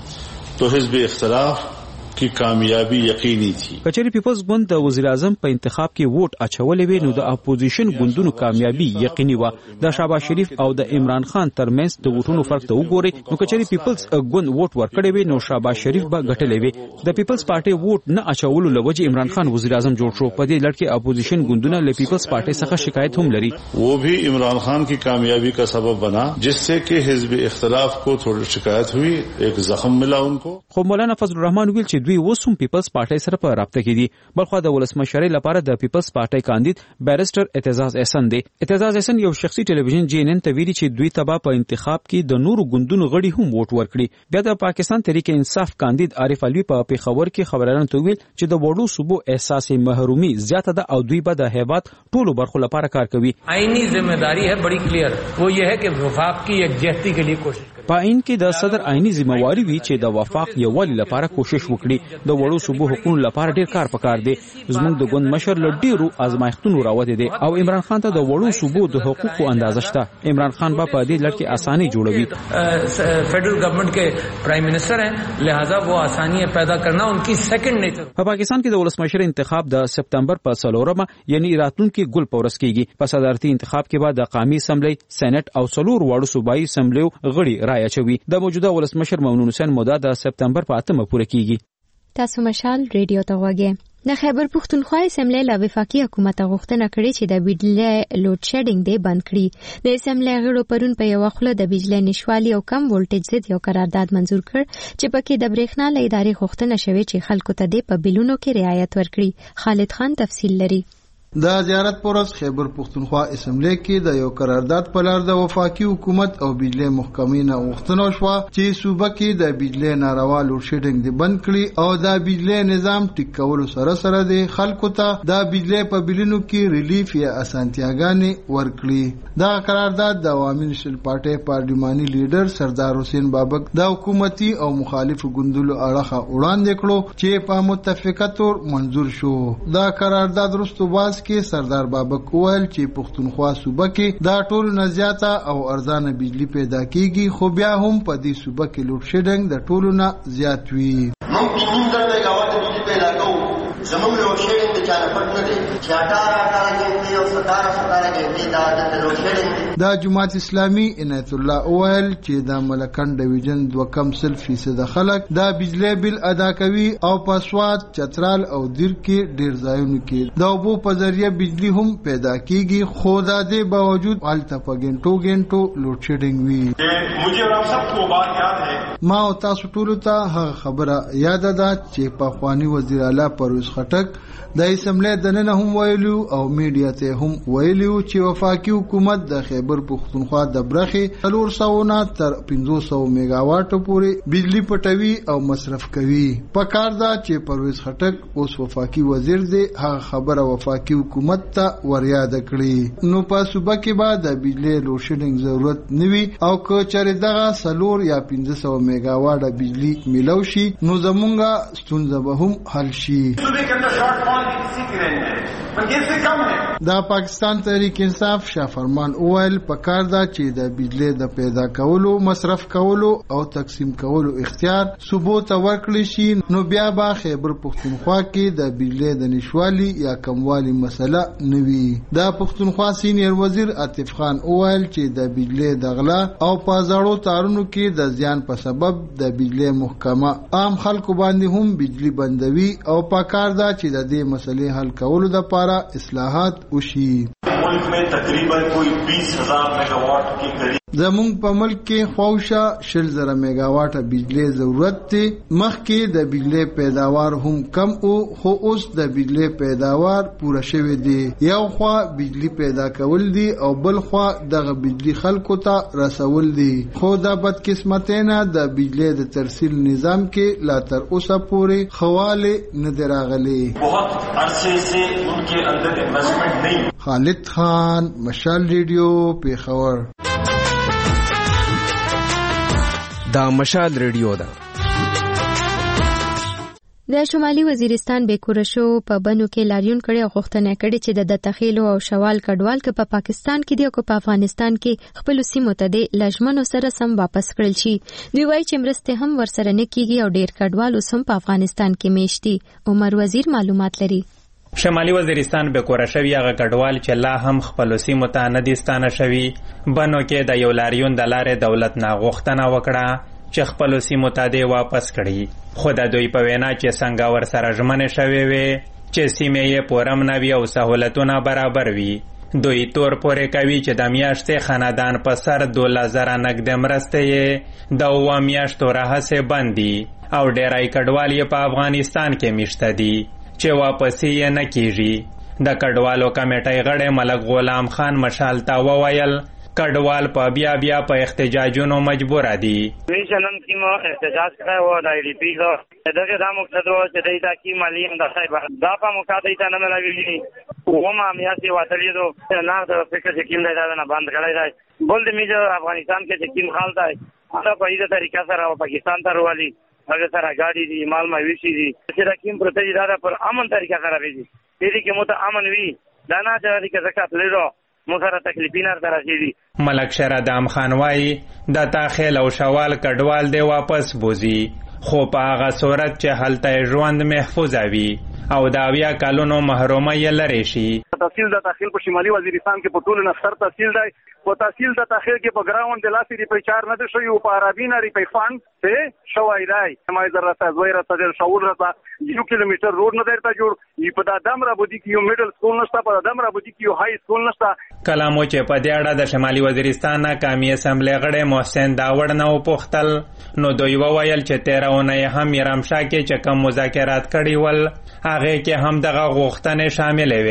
تو حزب اختلاف کی کامیابی یقینی تھی. کچری پیپلز ګوند د وزیر اعظم په انتخاب کې ووټ اچولې وي نو د اپوزیشن ګوندونو کامیابی یقیني و. د شهباز شریف او د عمران خان ترمنځ د ووټونو فرق ته وګورئ نو کچری پیپلز ګوند ووټ ورکړی وي نو شهباز شریف به ګټلې وي. د پیپلز پارټي ووټ نه اچولو لوجه عمران خان وزیر اعظم جوړ شو. په دې لړ کې اپوزیشن ګوندونه له پیپلز پارټي څخه شکایت هم لري. وہ بھی عمران خان کی کامیابی کا سبب بنا جس سے کہ حزب اختلاف کو تھوڑی شکایت ہوئی، ایک زخم ملا ان کو. خو مولانا فضل الرحمن ویل چې دوی وسوم پیپلز پارټي سره په رابطه کې دي. بلخو د ولسمشرۍ لپاره د پیپلز پارټي کاندید بیرسټر اعتزاز احسان دی. اعتزاز احسان یو شخصي ټلویزیون JNN ته ویلي چې دوی تبا په انتخاب کې د نورو ګوندونو غړي هم ووټ ورکړي. بیا د پاکستان تحریک انصاف کاندید عارف الوی په پیښور کې خبرانو ته ویل چې د وړو صوبو احساس محرومي زیاته ده او دوی به د هیواد ټولو برخو لپاره کار کوي. آئینی ذمہ داری ہے بڑی کلیئر، وہ یہ ہے کہ وفاق کی یکجہتی کے لیے کوشش کرے. په عین کې د صدر آئینی ذمہ واری وی چې د وفاق یووالي لپاره کوشش وکړي. د وړو صوبو حقوقو لپاره ډیر کار پکار دی. زموږ د ګوند مشر له ډیرو آزمایښتونو راوته دي او عمران خان ته د وړو صوبو د حقوقو اندازه شته. عمران خان به په دې لړ کې اساني جوړوي. فیڈرل گورنمنٹ کے پرائم منسٹر ہیں، لہذا وہ آسانیاں پیدا کرنا ان کی سیکنڈ نیچر. په پاکستان کې د ولسمشر انتخاب د سپتمبر په 4مه یعنی راتلونکي ګل پورس کېږي. په صدارتي انتخاب کې به د قومي اسمبلی، سېنات او څلور واړو صوبایي اسمبلیو غړي رایه چوي. د موجوده ولسمشر ممنون حسین موده د سپتمبر په 8مه پوره کېږي. تاسو مشال ریډیو ته وګورئ. د خیبر پښتونخوا اسمبلی له وفاقي حکومت غوښتنه کړې چې د بجلی لوډ شیډینګ دی بند کړي. د اسمبلی غړو پرون په یو خله د بجلی نشوالي او کم وولټیج ضد یو قرارداد منزور کړ چې پکې د برېښنا له ادارې غوښتنه شوې چې خلکو ته د په بلونو کې رعایت ورکړي. خالد خان تفصیل لري. د زیارت پرس خیبر پختونخوا اسمبلی کې د یو قرارداد په لار د وفاقي حکومت او بجلی محکمې نه غوښتنه وشوه چې صوبه کې د بجلی ناروا لوډ شیډینګ دی بند کړي او د بجلی نظام ټیک کولو سره سره د خلکو ته د بجلی په بلونو کې ریلیف یا اسانتیاګانې ورکړي. دا قرارداد د عوامي نېشنل پارټي پارلماني لیډر سردار حسین بابک د حکومتي او مخالفو ګوندونو اړخه وړاندې کړو چې په متفقه تور منظور شو. دا قرارداد وروسته باز کې سردار بابک وویل چې پښتونخوا صوبه کې دا ټول نه زیاته او ارزانه بجلی پیدا کیږي، خو بیا هم په دې صوبه کې لوډ شیډینګ د ټولو نه زیات وي. موږ 3 میگاواټ بجلی پیدا کوو، زموږ لوډ شیډینګ د چا نه پټ نه دی چې 18 غنټې او 17 غنټې دا لوډ شیډینګ. دا جماعت اسلامي عنایت الله وویل چې د ملکند ډیویژن 2.0% خلک دا بجلی بل ادا کوي او په سواد، چترال او دیر کې ډیر ځایونو کې د اوبو په ذریعہ بجلی هم پیدا کیږي، خو دا د باوجود الته په ګنټو لوډ شیډینګ وي. مجھے اور آپ سب کو بات یاد ہے، ما او تاسو ټول ته هغه خبره یاد ده چې په خوانی وزیر اعلی پرویز خټک د اسمبلی دننه هم ویلو او میډیا ته هم ویلو چې وفاقي حکومت د خیبر پختونخوا د برخې 400 تر 500 میگاواټ پورې بجلی پټوي او مصرف کوي. په کار ده چې پرویز خټک اوس وفاقي وزیر دی هغه خبره وفاقي حکومت ته وریاد کړي. نو په صوبه کې به د بجلی لوډ شیډینګ ضرورت نوي او که چېرې دغه 4 یا 500 میگاواټ بجلی ملو شي نو زمونږه ستونزه به هم حل شي. دا پاکستان تحریک انصاف شاه فرمان اویل پکار دا چې د بجلی د پیدا کولو، مصرف کولو او تقسیم کولو اختیار صوبو ته ورکړل شي، نو بیا به خیبر پختونخوا کې د بجلی د نشوالي یا کموالي مسله نوي. دا پختونخوا سینیر وزیر عاطف خان اویل چې د بجلی د غلا او پازړو تارونو کې د زیان په سبب د بجلی محکمه عام خلکو باندې هم بجلی بندوي او پکار دا چې د دې مسلې حل کولو د لپاره اصلاحات وشي. ملک میں تقریباً کوئی 20,000 میگاواٹ کی قریب زمونږ په ملک کې خواوشا 60,000 میگاواټ بجلی ضرورت دی. مخکې د بجلی پیداوار هم کم او خو اوس د بجلی پیداوار پوره شوی دی. یو خوا بجلی پیدا کول دی او بل خوا دغه بجلی خلکو ته رسول دی. خو د بدقسمتینه د بجلی د ترسیل نظام کې لا تر اوسه پورې خواله نه دراغلي. بہت عرصے سے ان کے اندر انویسٹمنٹ نہیں. خالد خان، مشال ریډیو، پیښور. دا مشال ریډیو ده. د شمالي وزیرستان بیکوره شو په بنو کې لاریون کړي او غوښتنه کړي چې د تخیلو او شوال کډوال که په پاکستان کې دی او په افغانستان کې خپل سیمو ته د لجمنو سره سم واپس کړل شي. دوی وایي چې مرسته هم ورسره نه کیږي او ډیر کډوال اوس هم په افغانستان کې میشتي. عمر وزیر معلومات لري. شمالي وزیرستان بیکوره شوی هغه کډوال چې لا هم خپل سیمو ته نه دي ستانه شوي. بنو کې د یو لاریون د لارې دولت نه غوښتنه وکړه چې خپل سیمو ته دې واپس کړي، خو د دوی په وینا چې څنګه ورسره ژمنې شوې وي چې سیمې یې پوره نه وي او سهولتونه برابر وي. دوی تور پورې کوي چې د میاشتې خاندان په سر 12,000 نقد مرستې یې د 7 میاشتو راهیسې بند دي او ډیری کډوال یې په افغانستان کې میشته دي چې واپس یې نه کیږي. د کډوالو کمیټې غړی ملک غلام خان مشال ته وویل کډوال په بیا په احتجاجونو مجبور دي. نن سیمه احتجاج کړی و د IDP له دغه دا مقصد و چې د تاکي مالی امداد دا په مقاده ته نه ملاوي و ما میاسي واتلی دو نه د فکر چې کیم دا نه بند کړی دی. بل د میجه افغانستان کې چې کیم حال دی دا په دې طریقه سره پاکستان ته وروالي هغه سره گاډي دي مال مویشي دي چې دا کیم پرته دا پر امن طریقه سره وي دي کې مت امن وي دا نه چې د زکات لرو مسره تکلیفینه راځي. ملک شهردام خان وایي د تاخیل او شوال کډوال دی واپس بوزي، خو په هغه صورت چې هلته ژوند محفوظ وي او د 80 کلونو محرومه یې لري شي. تحصیل د تاخیل په شمالي وزیرستان کې په ټول نفر تحصیل دی. په تحصیل د تاخیل کې په ګراوند د لاسي ریپی 4 نه شوی او په عربي نه ریپی فند ته شوی دی. ما زر راته زویره ته شاور راته 1 کیلومتر روډ نه درته جوړ په دادم را بودی کې یو میډل سکول نشته، په دادم را بودی کې یو های سکول نشته. کلامو چې په دې اړه د شمالي وزیرستان ناکامي اسمبلی غړی محسن داوړ نه وپوښتل نو دوی وویل چې 13 اونۍ هم میرامشاه کې چې کوم مذاکرات کړي ول هغه کې هم دغه غوښتنې شاملې وې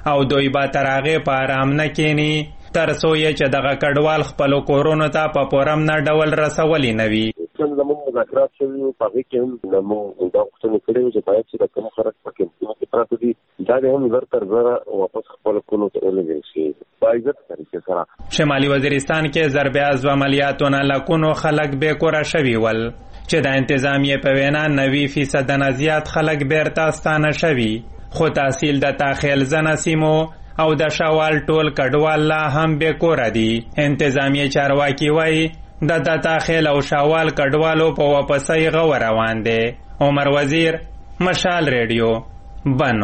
او دوی به تر هغې په ارام نه کینی تر څو یې چې دغه کډوال خپلو کورونو ته په پوره امن ډول رسولي نه وي. زموږ مذاکرات شوي وو په هغې کې هم زموږ دا غوښتنې کړې وې چې باید چې د کوم خلک په کمپونو کې پراته دي دا د هم زر تر زره واپس خپلو کورونو ته ولېږل شي په عزت طریقې سره. شمالي وزیرستان کې ضرب عملیاتو نه لکونو خلک بې کوره شوي ول چې د انتظامیې په وینا 90% نه زیات خلک بیرته ستانه شوي، خو تحصیل د تاخیل زنه سیمو او د شوال ټول کډوال لا هم بې کوره دي. انتظامیې چارواکي وایي د تاخیل او شوال کډوالو په واپسۍ غور روان دی. عمر وزیر، مشال ریډیو، بنو.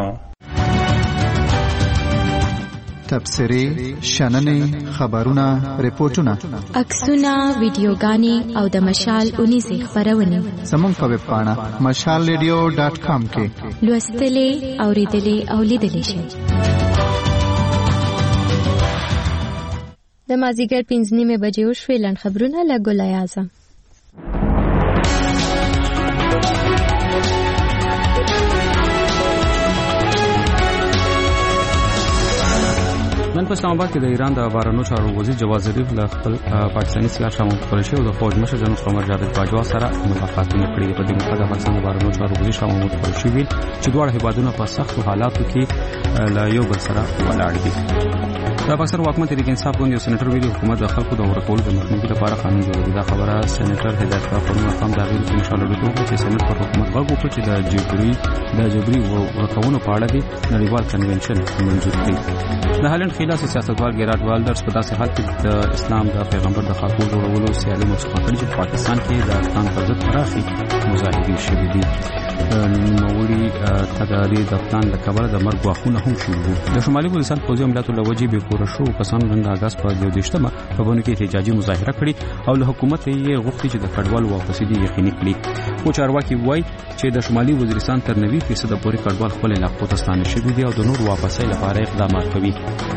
تبصرې، شننې، خبرونه، ریپورتونه، عکسونه، ویډیوګانې او د مشال اونیزې خپرونې زموږ په ویب پاڼه mashalradio.com کې لوستلې، اوریدلې او لیدلې شئ. د مازیګر 5:30 بجې وشوې. لنډ خبرونه له ګل اعظم. نن په اسلام آباد کې د ایران د بهرنیو چارو وزیر جواد ظریف له خپل پاکستاني سیال شاه محمود قریشي او د فوج مشر جنرال قمر جاوید باجوا سره ملاقاتونه کړي. په دې موقع د پاکستان د بهرنیو چارو وزیر شاه محمود قریشي ویل چې دواړه هیوادونه په سختو حالاتو کې له یو بل سره ولاړ دي. د پاکستان واکمن تحریک انصاف ګوند یو سېنیټر ویلي حکومت د خلکو د ورکولو د مخنیوي لپاره قانون جوړوي. دا خبره سېنیټر هدایت الله پرون مقام د غیر انشاء الله دوه چې سېنیټ پر حکومت غږ وکړ چې د جبري ورکوونو په اړه د نړیوال کنونشن منظور کړي. د هالند خلاص سیاستوال ګیرارډ والډرز په داسې حال کې د اسلام د پیغمبر د خاطر جوړولو سیالي مصرف کړي چې پاکستان کې د افغان پر ضد پراخي مظاهرې شوې دي. نوموړي تداري د افغان د کبره د مرګ واخونه هم شوي وو. د شمالي وزیرستان پوځي عملیاتو له وجې بې کوره شو کسانو نن د اګست په 22مه په بڼو کې احتجاجي مظاهره کړې او له حکومت یې غوښتي چې د کډوالو واپسې دي یقیني کړي. خو چارواکي وایي چې د شمالي وزیرستان تر 90% پورې کډوال خپل علاقو ته ستانه شوي دي او د نور واپسۍ لپاره اقدامات کوي.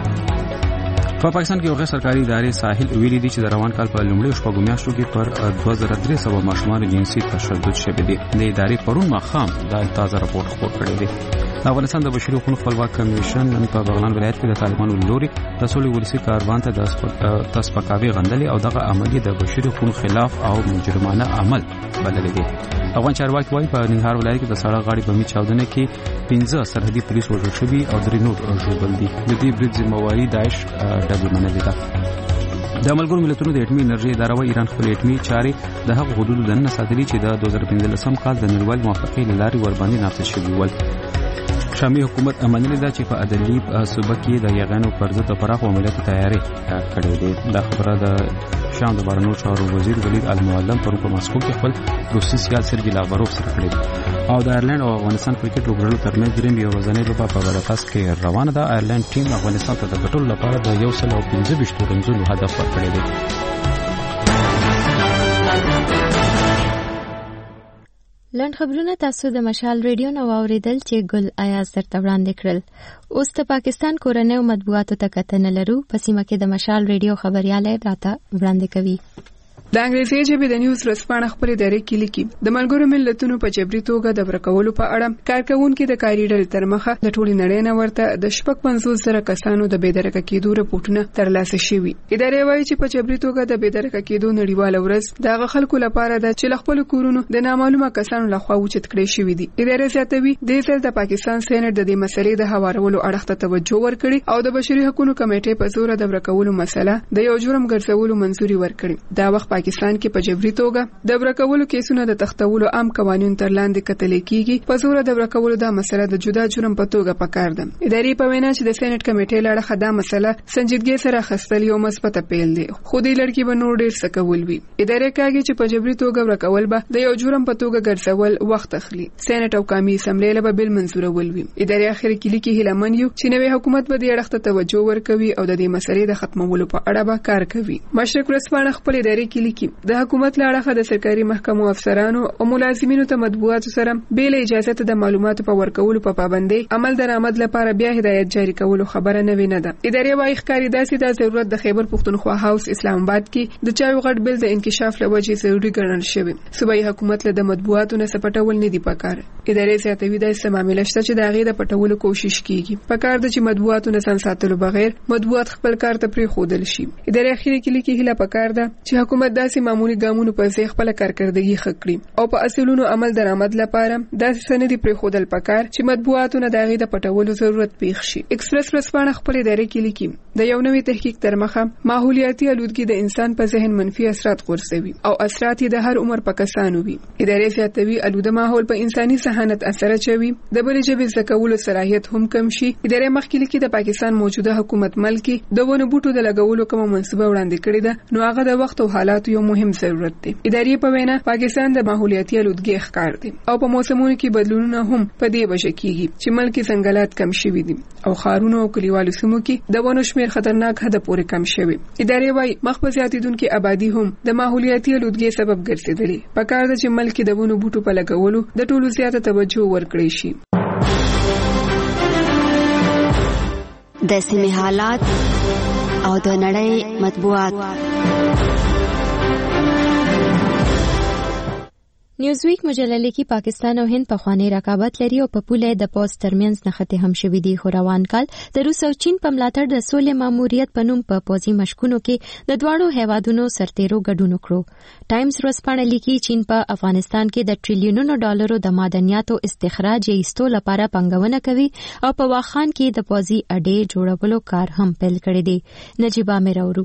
په پاکستان کې یو غیر سرکاري ادارې ساحل ویلي دي چې د روان کال په لومړیو شپږو میاشتو کې پر 2300 ماشومان جنسي تشدد شوی دی. د ادارې پرون ماښام دا تازه راپور خپور کړی دی. د افغانستان د بشري حقوقو خپلواک کمیشن نن په بغلان ولایت کې د طالبانو لوري د سولې ولسي کاروان ته د تسپکاوي غندلې او دغه عملي د بشري حقوقو خلاف او مجرمانه عمل بللی دی. افغان چارواکي وايي په ننګرهار ولایت کې د سړک غاړې بمي چاودنه کې 15 سرحدي پولیس وژل شوي او 3 نور ژوبل دي. د دې برید ذمہواري داعش ډبل منلې ده. د ملګرو ملتونو د اټومي انرژي اداره وايي ایران خپل اټومي چارې د هغو حدودو دننه ساتلي چې د 2015 کال د نړیوال موافقې له لارې ورباندې نافذ شوي ول. شامي حکومت امنلې ده چې په ادلیب صوبه کې د یغانو پر ضد د پراخو عملیاتو تیاری کړې ده. دا خبره د شام د بهرنیو چارو وزیر ولید المعلم پر په ماسکو کې خپل روسي سیال سرګي لاوروف سره کړې ده. او د ایرلند او افغانستان کرکټ لوبغاړو ترمنځ دریم یو ورځنۍ لوبه په بلفاست کې روانه ده. ایرلند ټیم افغانستان ته د ګټلو لپاره د 125 رنزونو هدف ورکړی دی. لنډ خبرونه تاسو د مشال ریډیو نو اوریدل چې ګل ایاز درته وړاندې کړل. اوس د پاکستان کورنیو مطبوعاتو ته کتنه لرو. په سیمه کې د مشال ریډیو خبرياله راته وړاندې کوي. د انګریزي ژبې د نیوز رسپانه خپل ادارې کې لیکي د ملګرو ملتونو په جبري توګه د ورکولو په اړه کارکونکو د کاریډل تر مخه د ټولي نړۍ نه ورته د 55,000 کسانو د بېدرکه کېدو رپورټونه ترلاسه شوي. ادارې وایي چې په جبري توګه د بېدرکه کېدو نړیواله ورځ د خلکو لپاره د چې خپل کورونو د نامعلومه کسانو لخوا اوچت کړي شوی دي. ادارې زیاتوي د ځل د پاکستان سېنات د دې مسلې د هوارولو اړه ته توجه ورکړي او د بشري حقوقو کمیټې په زور د ورکولو مسله د یو جرم ګرځولو منځوري ورکړي. دا وخت پاکستان کې په جبري توګه د ورکولو کیسونو د تختولو عام قوانين تر لاندې کتل کیږي. په زور د ورکولو دا مسله د جدا جرم په توګه پکار ده. ادارې په وینا چې د سېنات کمیټې لړ خدا مسله سنجیدګي سره خستل یو مثبت پیل دی. خو دې لړکی به نور ډیر څه کول وي. ادارې کاږي چې په جبري توګه ورکول به د یو جرم په توګه ګرځول وخت اخلي. سېنات او قومي اسمبلی له بل منزورول وي. ادارې اخر کې لیکي هلمن یو چې نوې حکومت به دې اړه ته توجه ورکوي او د دې مسلې د ختمولو په اړه به کار کوي. مشرق ورځپاڼه خپل ادارې کې لیکي د حکومت لاړه د سرکاري محکمو افسرانو او ملازمینو ته مطبوعاتو سره بیل اجازه ته د معلوماتو په ورکولو په پابندۍ عمل درآمد لپاره بیا هدایت جاری کولو خبره نه وینه ده. ادارې وايي ښکاری داسې د ضرورت د خیبر پختونخوا هاوس اسلام آباد کې د چایو غټ بیل د انکشاف لوجې ضروري ګڼل شوی. صوبایي حکومت له د مطبوعاتو نه سپټول نه دی پکار. ادارې زیاتوي د معاملې شته چې د هغې د پټولو کوشش کیږي. پکار د چې مطبوعاتو نه ځان ساتلو بغیر مطبوعات خپل کار ته پرې خودل شي. ادارې اخیری کې لیکي هله پکار ده چې حکومت داسې معمولی ګامونو په ځای خپل کارکردګي خکړي او په اصولونو عمل درآمد لپاره داسې سندې پرې خودل پکار چې مطبوعاتو نه داغي د پټولو ضرورت پیښ شي. ایکسپریس ورسپانه خپل ادارې کې لیکي د یو نوې تحقیق تر مخه ماحولیاتي آلودګي د انسان په ذهن منفي اثرات غورځوي او اثرات د هر عمر په کسانو وي. ادارې زیاتوي آلوده ماحول په انساني ذهانت اثر اچوي، د بلې ژبې زده کولو صلاحیت هم کم شي. ادارې مخکې لیکي د پاکستان موجوده حکومت ملکی د ونو بوټو د لګولو کومه منصوبه وړاندې کړې ده، نو هغه د وخت او حالاتو یو مهم ضرورت دی. ادارې په وینا پاکستان د ماحولیاتي آلودګي ښکار دی او په موسمونو کې بدلونونه هم په دې وجه کیږي چې ملکی ځنګلات کم شوي دي او ښارونو او کلیوالو سیمو کې د ونو شمیر خطرناک حد پورې کم شوی. ادارې وايي مخ په زیاتېدونکې آبادی هم د ماحولیاتي آلودګي سبب ګرځېدلې. پکار ده چې ملکی د ونو بوټو په لګولو د ټولو زیاته توجه ورکړي شي. د سیمې حالات او د نړۍ مطبوعات. نیوزویک مجله لیکي پاکستان او هند په خوانی رقابت لري او په پوله د پوز ترمنځ نښتې هم شوې دي. خو روان کال د روس او چین په ملاتړ د سولې ماموریت په نوم په پوزي مشکونو کې د دواړو هیوادونو سرتیرو ګډون وکړو. ټایمز ورځپاڼه لیکي چین په افغانستان کې د ټریلیونونو ډالرو د معدنیاتو استخراج ایستو لپاره پنګونه کوي او په واخان کې د پوزي اډې جوړولو کار هم پیل کړی دی. نجيبه مراورو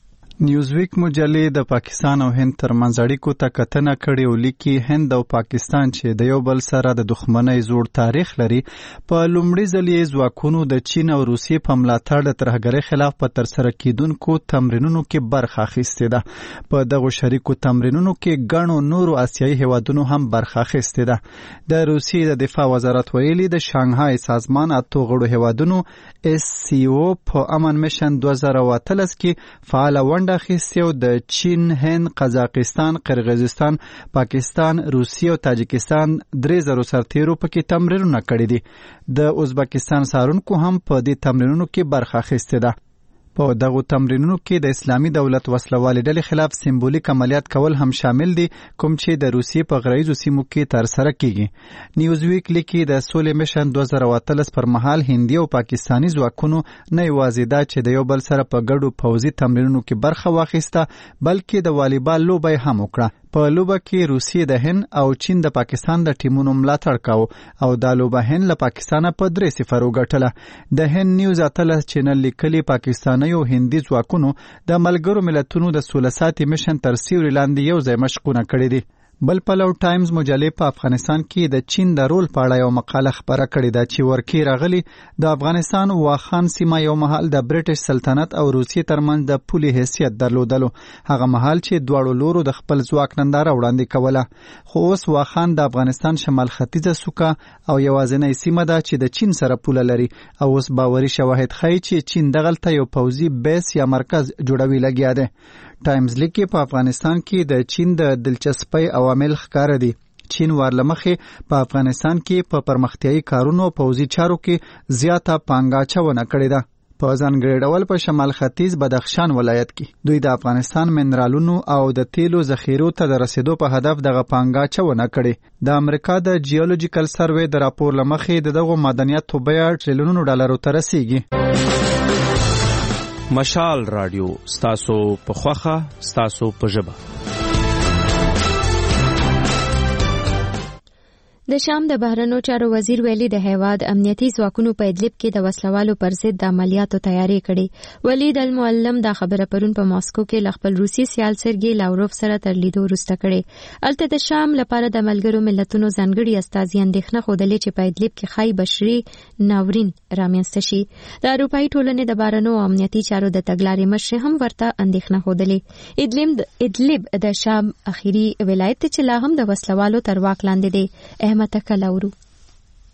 نیوزویک مجلې د پاکستان او هند ترمنځ اړیکو ته کتنه کړې او لیکي هند او پاکستان چې د یو بل سره د دښمنۍ زوړ تاریخ لري، په لومړي ځل یې ځواکونو د چین او روسیې په ملاتړ د ترهګرۍ خلاف په ترسره کیدونکو تمرینونو کې برخه اخیستې ده. په دغو شریکو تمرینونو کې ګڼو نورو آسیایي هیوادونو هم برخه اخیستې ده. د روسیې د دفاع وزارت ویلي د شانګهای سازمان اتو غړو هیوادونو SCO په امن میشن 2013 کې فعال ونډه اخیستې او د چین، هند، قزاقستان، قرغیزستان، پاکستان، روسیه او تاجکستان 3000 سرتیرو پکې تمرینونه کړي دي. د ازبکستان سارونکو هم په دې تمرینونو کې برخه اخیستې ده. په دغه تمرینونو کې د اسلامي دولت وسلوالې ډلې خلاف سمبولیک عملیات کول هم شامل دي، کوم چې د روسیې په غرایزو سیمو کې ترسره کیږي. نیوزویک لیکي د سولې میشن 2013 پر مهال هندي او پاکستانی ځواکونو نه یوازې دا چې د یو بل سره په ګډو پوځي تمرینونو کې برخه واخیسته، بلکې د والیبال لوبه هم وکړه. په لوبه کې روسیې د هند او چین د پاکستان د ټیمونو ملاتړ کاوه او دا لوبه هند له پاکستانه په 3-0 وګټله. د هند نیوز 18 چینل لیکلي پاکستاني او هندي ځواکونو د ملګرو ملتونو د 16 ساعتي میشن تر سیوري لاندې یو ځای مشقونه کړي دي. بل پلو ټایمز مجلې په افغانستان کې د چین د رول په اړه یو مقاله خبره کړې ده چې ورکی راغلی د افغانستان واخان سیمه یو مهال د بریټیش سلطنت او روسیې ترمنځ د پولي حیثیت درلودلو، هغه مهال چې دواړو لورو د خپل ځواک ننداره وړاندې کوله. خو اوس واخان د افغانستان شمال ختیځه سوکه او یوازینۍ سیمه ده چې د چین سره پوله لري او اوس باوري شواهد ښیي چې چین دغلته یو پوځي بیس یا مرکز جوړوي لګیا دی. ټایمز لیکي په افغانستان کې د چین د دلچسپۍ عوامل ښکاره دي. چین وارلمخې په افغانستان کې په پرمختیایي کارونو او پوځي چارو کې زیاته پانګه اچونه کړې ده. په ځانګړي ډول په شمال ختیځ بدخشان ولایت کې دوی د افغانستان منرالونو او د تیلو ذخیرو ته د رسیدو په هدف دغه پانګه اچونه کړې. د امریکا د جیولوجیکل سروې د راپور لمخې دغه معدنیاتو بیه ټریلیونونو ډالرو ته رسیږي. مشال رادیو ستاسو په خوخه ستاسو په ژبه. د شام د بهرنیو چارو وزیر ویلي د هیواد امنیتي ځواکونو په ادلب کې د وسلوالو پر ضد د عملیاتو تیاری کړي. ولید المعلم دا خبره پرون په ماسکو کې ل خپل روسي سیال سرګي لاوروف سره تر لیدو وروسته کړي. الته د شام لپاره د ملګرو ملتونو ځانګړي استازي اندېښنه خوده چې په ادلب کې خای بشري ناورین رامنځته شي. د اروپאי ټولنې د بهرنیو امنیتي چارو د تګلارې مشر هم ورته اندېښنه خوده. ادلب د شام اخیری ولایت چې لا هم د وسلوالو تر واک لاندې دی. متکلورو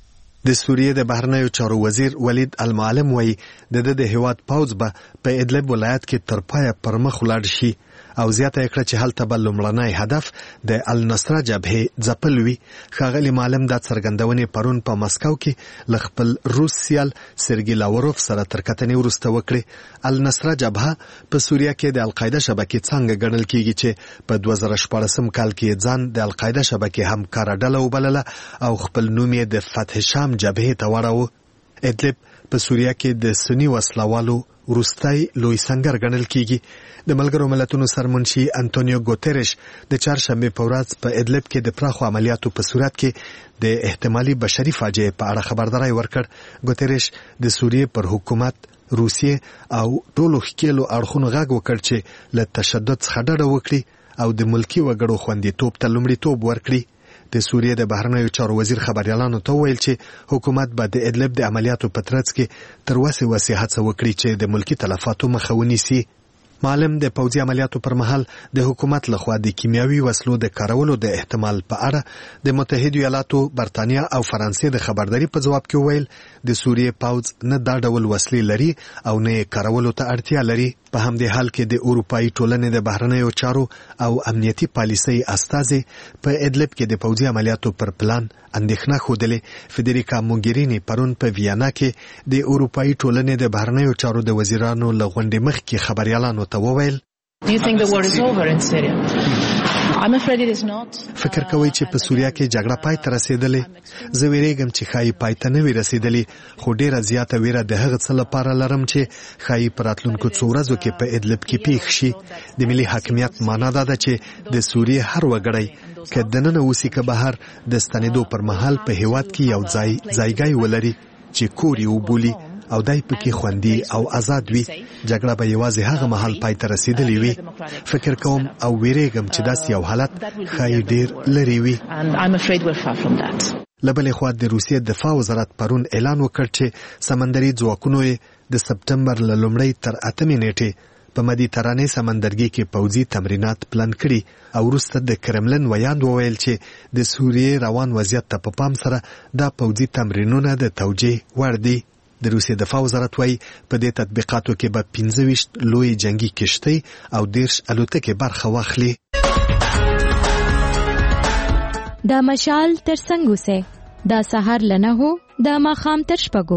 د سوریې د بهرنیو چارو وزیر ولید المعلم وایي د هیواد پوځ به په ادلب ولایت کې تر پایه پر مخ ولاړ شي او زیاته کړه چې هلته به لومړنی هدف د النصره جبهې ځپل وي. ښاغلي معلم دا څرګندونې پرون په مسکو کې له خپل روس سیال سرګي لاوروف سره تر کتنې وروسته وکړې. النصره جبهه په سوریه کې د القاعده شبکې څنګه ګڼل کیږي چې په 2014 کال کې ځان د القاعده شبکې همکاره ډله وبلله او خپل نوم یې د فتح شام جبهې ته واړاوه. ادلب په سوریه کې د سنی وسلوالو وروستی لوی سنگر ګڼل کیږي. د ملګرو ملتونو سرمنشي انټونیو ګوتریش د چهارشنبه په ورځ په ادلب کې د پراخو عملیاتو په صورت کې د احتمالي بشري فاجعې په اړه خبرداري ورکړ. ګوتریش د سوریې پر حکومت، روسیې او ټولو ښکېلو اړخونو غږ وکړ چې له تشدد څخه ډډه وکړي او د ملکي وګړو خوندیتوب ته لومړیتوب ورکړي. د سوریې د بهرنیو چارو وزیر خبريالانو ته ویل چې حکومت به د ادلب د عملیاتو په ترڅ کې تر وسه هڅه وکړي چې د ملکی تلفاتو مخه ونیسي. معلم د پوځي عملیاتو پر مهال د حکومت لخوا د کیمیاوي وسلو د کارولو د احتمال په اړه د متحده ایالاتو، برتانیا او فرانسې د خبرداري په جواب کې ویل د سوریې پوځ نه دا ډول وسلې لري او نه کارولو ته اړتیا لري. په همدې حال کې د اروپאי ټولنې د بهرنیو چارو او امنیتي پالیسۍ استازي په ادلب کې د پوځي عملیاتو پر پلان اندېښنه خوده. فدریکا موګرینی پرون په ویانا کې د اروپאי ټولنې د بهرنیو چارو د وزیرانو له غونډې مخکې خبريالانو ته وویل فکر کوي چې په سوریه کې جګړه پای ته رسیدلې. زه ویریږم چې خای پای ته نه وي رسیدلې، خو ډیره زیاته ویره د هغه څه لپاره لرم چې خای پراتلونکو څو ورځو کې په ادلب کې پیښ شي. د ملي حاکمیت معنا دا ده چې د سوریې هر وګړی که دننه اوسي که بهر د ستنېدو پر مهال په هیواد کې یو ځایګی ولري چې کور یې وبولي او دای پکې خوندي او آزاد وي. جګړه به یوازې هغه مهال پای ته رسیدلې وي. فکر کوم او ویریږم چې داسې یو حالت خای ډیر لري وي. لبلې خوا د روسیې دفاع وزارت پرون اعلان وکړ چې سمندري ځواکونو د سپتمبر له لومړۍ تر 8 نیټې په مدیترانې سمندرګي کې پوځي تمرینات پلان کړي او وروسته د کرملن ویاند وویل چې د سوریې روان وضعیت ته په پام سره دا پوځي تمرینونه د توجیه وړ دي. د روسیې دفاع وزارت وايي په دې تطبیقاتو کې به 25 لوی جنگي کشتۍ او 10 الوتکې برخه واخلي. دا مشال تر څنګه سه دا سحر لنه هو دا ماخام تر شپږو.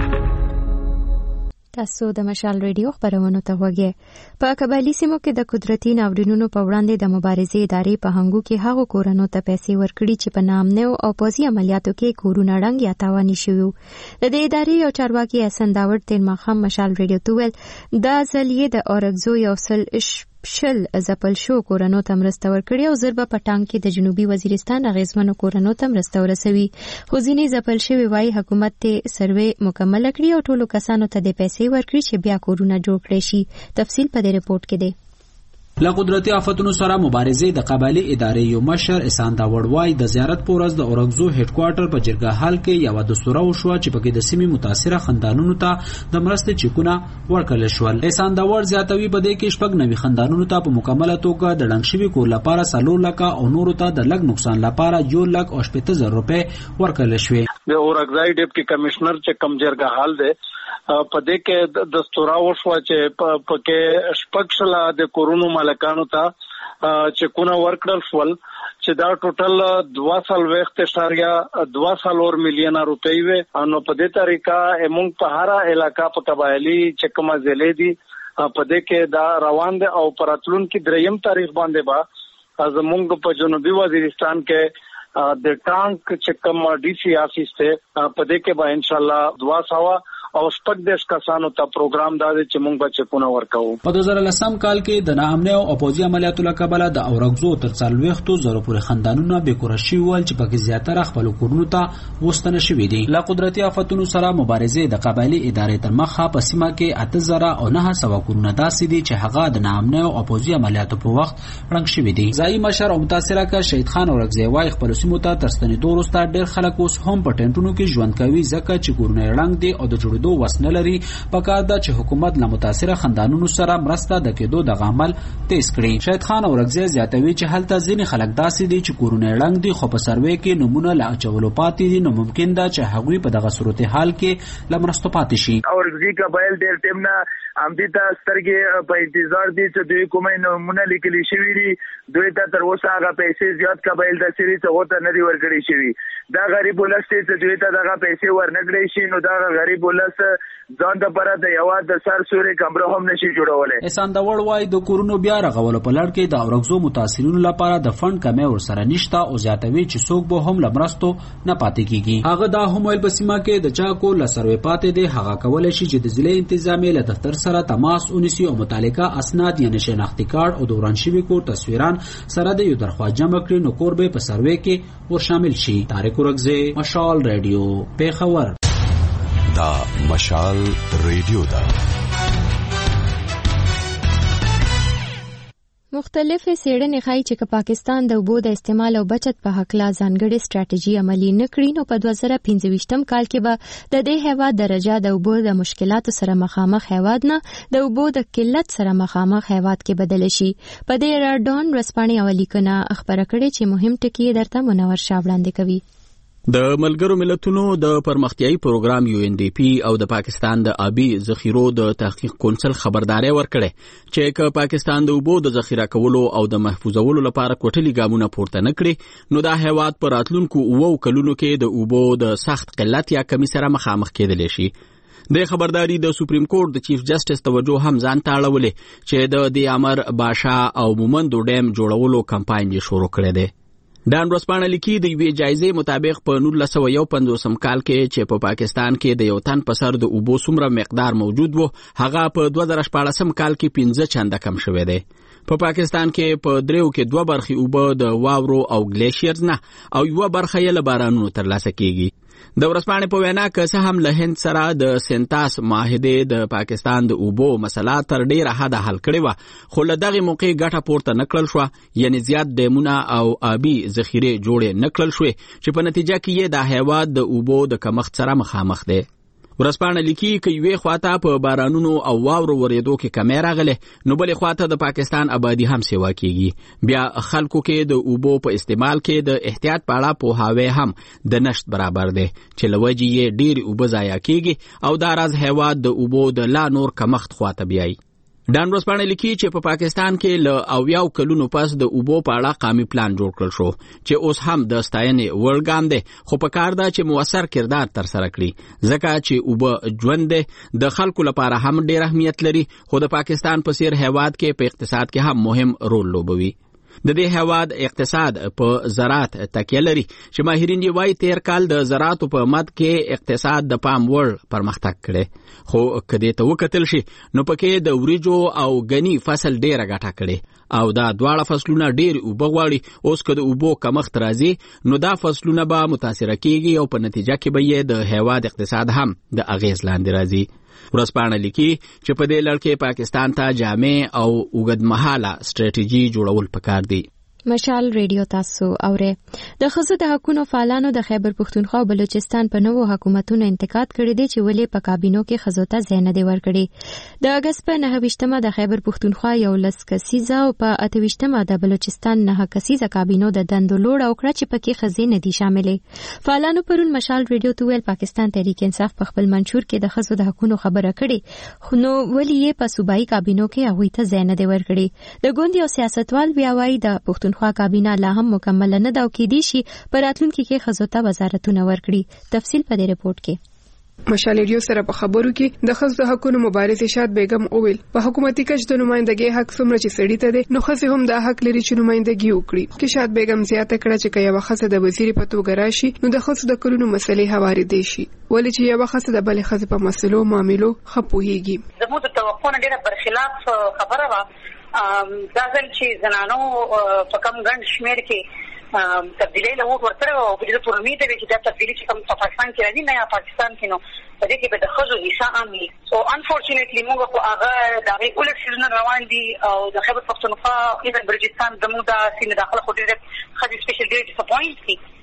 تاسو د مشال ریډیو خبرونه ته وګورئ. په قبایلی سیمو کې د قدرتي ناورینونو په وړاندې د مبارزې ادارې په هنګو کې هغو کورونو ته پیسې ورکړي چې په نامنو او پوځي عملیاتو کې کورونه ړنګ یا تاواني شوي. د دې ادارې یو چارواکي حسن داوود تیر ماښام مشال ریډیو ته ویل دا ځل یې د اورګزو یو سل شل ځپل شو کورونو ته مرسته ورکړي او ضربه پټان کې د جنوبي وزیرستان اغیزمنو کورونو ته مرسته ورسوي. خو ځینې ځپل شوي وایي حکومت ته سروې مکمل کړي او ټولو کسانو ته د پیسې ورکړي چې بیا کورونه جوړ کړي شي. تفصیل په دې رپورت کې دی. له قدرتي آفتونو سره مبارزې د قبایلی ادارې یو مشر احسان داوود وای د زیارت په ورځ د اورګزو هډ کوارټر په جرګه حال کې یو دستور وشو چې پکې د سیمې متاثره خاندانونو ته د مرستې چکونه ورکړل شول. احسان داوود زیاتوي په دې کې شپږ نوي خاندانونو ته په مکمله توګه د ډنګ شوي کور لپاره 4 لک او نورو ته د لګ نقصان لپاره 1,80,000 روپۍ ورکړل شوې. د اورګزای ډیپټي کمشنر چې کم جرګه حال دی په دې کې دستور وشو چې پکې شپږ د کورونو مالکانو ته چکونه ورکړل شول چې دا ټوټل 2.2 میلیون روپۍ وي. نو په دې طریقه موږ په هر علاقہ په قبایلی چکما ضلع دي په دې کې دا روان دي او پراتلون کې دریم تاریخ باندې با زموږ په جنوبي وزیرستان کې د ټانک چکم ډي سی آفیس ته په دې کې به ان شاء الله 200 او شپږ دیش کسانو ته پروګرام دا چې موږ به چکونه ورکوو. په 2010 کال کې د ناامنۍ او پوځي عملیاتو له کبله د اورګزو تر 40,000 پورې خاندانونه بېکوره شوي ول چې پکې زیاتره خپلو کورونو ته وستنه شوي دي. له قدرتي آفتونو سره مبارزې د قبایلي ادارې تر مخه په سیمه کې 8,900 کورونه داسې دي چې هغه د ناامنۍ او پوځي عملیاتو په وخت ړنګ شوي دي. ځایي مشر او متاثره کس شهید خان اورګزی وایي خپلو سیمو ته تر ستنېدو وروسته ډېر خلک اوس هم په ټینټونو کې ژوند کوي ځکه چې کورونه یې ړنګ دي او د جوړېدو کېدو وس نه لري پکار ده چې حکومت له متاثره خاندانونو سره مرسته د کېدو د عمل تیز کړي. شهید خان اورګزی زیاتوي چې هلته ځینې خلک داسې دي چې کورونه ړنګ دي خو په سروې کې نمونه له اچولو پاتې دي، نو ممکن ده چې هغوی په دغه صورتحال کې له مرستو پاتې شي. اورګزی قبایل ډېر ټیم نه همدې ته سترګې په انتظار دي چې دوی کومې نمونه لیکلي شوي دي، دوی ته تر اوسه هغه پیسې زیات قبایل داسې دي چې هغو ته نه دي ورکړې شوي. دا غریب ولس دی چې دوی ته دغه پیسې ورنکړې شي، نو دغه غریب ولس ځان دپاره د یوه د سر سورې کمره هم نشي جوړولی. احسان داوړ وایي د کورونو بیا رغولو په لړ کې د اورګزو متاثرینو لپاره د فنډ کمی ورسره نشته او زیاتوي چې څوک به هم له مرستو نه پاتې کیږي. هغه دا هم ویل په سیمه کې د چا کور له سروې پاتې دی هغه کولی شي چې د ضلع انتظامیې له دفتر سره تماس ونیسي او متعلقه اسناد یعنې شناختي کارت او دوران شوي کور تصویران سره د یو درخواست جمع کړي نو کور به په سروې کې ور شامل شي. طارق اورګزی، مشال ریډیو، پیښور. دا مشال ریډیو ده. مختلفې څېړنې ښایي چې که پاکستان د اوبو د استعمال او بچت په هکله ځانګړې سټراټیژي عملي نه کړي نو په 2025 کال کې به د دې هیواد درجه د اوبو د مشکلاتو سره مخامخ هیواد نه د اوبو د قلت سره مخامخ هیواد کې بدل شي. په دې اړه ډان ورسپانې او لیکنه خبره کړې چې مهم ټکي درته منور شاه وړاندې کوي. د ملګرو ملتونو د پرمختیایي پروګرام UNDP او د پاکستان د آبي ذخیرو د تحقیق کونسل خبرداري ورکړه چې که پاکستان د اوبو د ذخیره کولو او د محفوظولو لپاره کوټلي ګامونه پورته نه کړي نو دا هیواد په راتلونکو 9 کلونو کې د اوبو د سخت قلت یا کمی سره مخامخ کېدلی شي. د خبرداري د سپریم کورټ د چیف جسټس توجه هم ځان ته اړولې چې د دې امر باشا او مومندو ډیم جوړولو کمپاین یې شروع کړی دی. ډان ورسپانه لیکي د یوې جایزې مطابق په 1951 کال کې چې په پاکستان کې د یو تن په سر د اوبو څومره مقدار موجود وو هغه په 2014 کال کې 15 چنده کم شوی دی. په پاکستان کې په دریو کې 2 برخې اوبه د واورو او ګلیشیرز نه او 1 برخه یې له بارانونو ترلاسه کیږي. د ورسپانې په وینا که څه هم له هند سره د سنتاس معاهدې د پاکستان د اوبو مسله تر ډیره حده حل کړې وه خو له دغې موقع ګټه پورته نه کړل شوه یعنې زیات ډیمونه او آبي ذخیرې جوړې نه کړل شوې چې په نتیجه کې یې دا هیواد د اوبو د کمښت سره مخامخ دی. ورسپانه لیکي که یوې خواته په بارانونو او واورو ورېدو کې کمی راغلې نو بلې خواته د پاکستان آبادي هم سیوا کیږي. بیا خلکو کې د اوبو په استعمال کې د احتیاط په اړه پوهاوی هم د نشت برابر دی چې له وجې یې ډېرې اوبه ضایع کیږي او دا راز هیواد د اوبو د لا نور کمښت خواته بیایي. ډان ورسپانه لیکي چې په پاکستان کې له 90 کلونو پس د اوبو په اړه قومي پلان جوړ کړل شو چې اوس هم د ستاینې وړ ګام دی خو په کار ده چې مؤثر کردار ترسره کړي ځکه چې اوبه ژوند دی د خلکو لپاره هم ډېر اهمیت لري خو د پاکستان په څیر هیواد کې په اقتصاد کې هم مهم رول لوبوي. د دې هیواد اقتصاد په زراعت تکیه لري چې ماهرین یې وایي تیر کال د زراعتو په مد کې اقتصاد د پام وړ پرمختګ کړی خو که دې ته وکتل شي نو پکې د وریجو او غني فصل ډیره ګټه کړې او دا دواړه فصلونه ډیر اوبه غواړي. اوس که د اوبو کمښت راځي نو دا فصلونه به متاثره کیږي او په نتیجه کې به یې د هیواد اقتصاد هم د اغیز لاندې راځي. ورسپانه لیکي چې په دې لړ کې پاکستان ته جامع او اوږدمهاله سټراټیژي جوړول پکار دي. مشال ریډیو تاسو اورئ. د ښځو د حقوقو فعالانو د خیبر پښتونخوا او بلوچستان په نوو حکومتونو انتقاد کړی دی چې ولې په کابینو کې ښځو ته ځای نه دی ورکړی. د اګست په 9 د خیبر پښتونخوا 11 کسیزه او په 28 د بلوچستان 9 کسیزه کابینو د دندو لوړ او کړه چې پکې ښځې نه دي شاملې. فعالانو پرون مشال ریډیو ته ویل پاکستان تحریک انصاف په خپل منشور کې د ښځو د حقوقو خبره کړې خو نو ولې یې په صوبایي کابینو کې هغوی ته ځای نه دی ورکړی. د ګوند یو سیاستوال بیا وایي د پښتونخوا کابینه لا هم مکمل نه دا کېدی شي په راتلونکي کې ښځو ته وزارتونه ورکړي. تفصیل په دې رپورت کې. مشال ریډیو سره په خبرو کې د ښځو د حقوقو مبارزه شاد بیگم اوویل په حکومتي کچ د نمائندګۍ حق څومره چې سړی ته دی نو ښځې هم د حق لري چې نمائندګي وکړي. کې شاد بیگم زیاته کړه چې یوه ښځه د وزیر په توګه راشي نو د ښځو د کلونو مسلې هوارې دي شي ولې چې یوه ښځه د بلې ښځې په مسلو معاملو ښه پوهیږي. زموږ د توقع نه ډېره برخلاف خبره وه دا ځل چې زنانو په کم ګڼ شمېر کې تبدیلی له ووټ ورکړی او په دې پورې امید دی چې دا تبدیلي چې کوم په پاکستان کې راځي نه یا پاکستان کې نو په دې کې به د ښځو حصه عام وي. سو انفورچونیټلی موږ خو هغه د هغې الکشنونه روان دي او د خیبر پښتونخوا ایون بلوچستان زموږ دا سیمې داخله خو ډېرې ښځې سپیشل ډېرې ډساپوینټ دي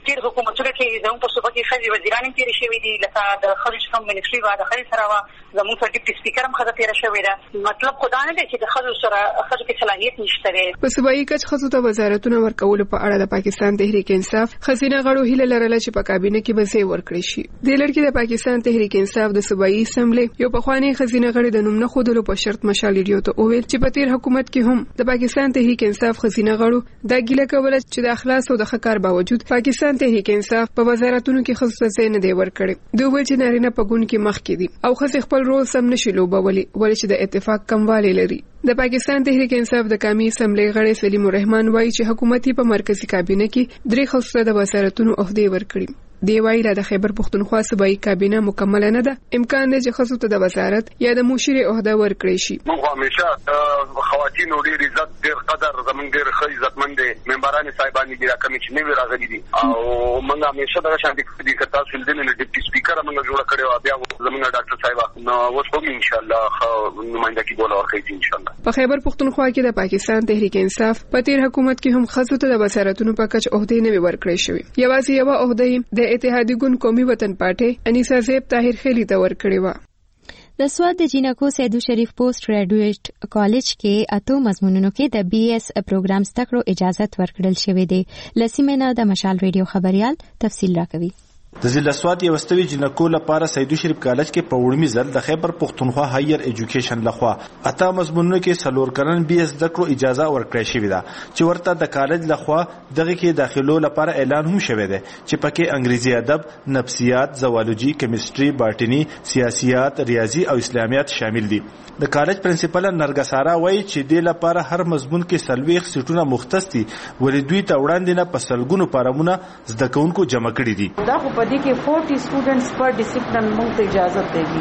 تیر حکومتونو کې زموږ په صوبه کې ښځې وزیران هم تېرې شوي دي، لکه د ښځو چې کوم منسټري وه د ښځې سره وه، زموږ په ډیپټي سپیکر هم ښځه تېره شوې ده. مطلب خو دا نه دی چې د ښځو سره ښځو کې صلاحیت نشته دی. په صوبایي کچ ښځو ته وزارتونه ورکولو په اړه د پاکستان تحریک انصاف ښځینه غړو هیله لرله چې په کابینه کې به ځای ورکړی شي. دې لړ کې د پاکستان تحریک انصاف د صوبایي اسمبلی یو پخوانی ښځینه غړي د نوم نه ښودلو په شرط مشال ریډیو ته وویل چې په تیر حکومت کې هم د پاکستان تحریک انصاف ښځینه غړو دا ګیله کوله چې د اخلاص او د ښه کار باوجود پاکستان تحریک انصاف په وزارتونو کې ښځو ته ځای نه دی ورکړی. دوی وایي چې نارینه په ګوند کې مخکې دي او ښځې خپل رول سم نشي لوبولی ولې چې د اتفاق کموالی لري. د پاکستان تحریک انصاف د قومي اسمبلی غړي سلیم الرحمن وایي چې حکومت په مرکزی کابینه کې 3 ښځو ته د وزارتونو عہدې ورکړي. دی وایي د خیبر پښتونخوا صوبایي کابینه مکمل نه ده، امکان دی چې ښځو ته د وزارت یا د مشیر عہده ورکړي شي. موږ همیشه خواتینو ډېر عزت ډېر قدر زموږ ډېر ښه عزتمند دي ممبران صاحبان دي راکمې چې نوی راغلي دي او موږ همیشه دغه شان دي چې تاسو د ډیپټي سپیکر موږ جوړ کړو بیا زموږ ډاکټر صاحب نو اوس هم ان شاء الله نمائندګي بوله ورکړي ان شاء الله. په خیبر پښتونخوا کې د پاکستان تحریک انصاف په تیر حکومت کې هم ښځو ته د وزارتونو په کچ عہدې نه ورکړي شوې. یوازې یو عہده د اتحادی ګوند قومي وطن پارټي انیسا زیب طاهر خیلی ته ورکړي و. د سواد د جینکو سیدو شریف پوسټ ګریجویټ کالج کې 8 مضمونونو کې د BS پروګرام زده کړو اجازه ورکړل شوې ده. لسیمنه د مشال ریډیو خبريال تفصیل راکوي. د ضلع سواد یو استوي جنکو لپاره سیدو شریف کالج کې په وړمي ځل د خیبر پښتونخوا هایر ایجوکیشن لخوا 8 مضمونونو کې سلور کرن BS زده کړو اجازه ورکړې شوې ده چې ورته د کالج لخوا دغه کې داخلو لپاره اعلان هم شوی دی چې پکې انګریزي ادب، نفسیات، زوالوجي، کیمستري، باټني، سیاسيات، ریاضي او اسلامیات شامل دي. د کالج پرنسپل نرګسارا وایي چې د لپاره هر مضمون کې 40 سیټونه مختص دي ولې دوی ته وړاندې نه پسلګونو پارمونه زده کوونکو جمع کړي دي. پدې کې 40 سټوډنټس پر ډیسپلین موږ ته اجازه دیږي.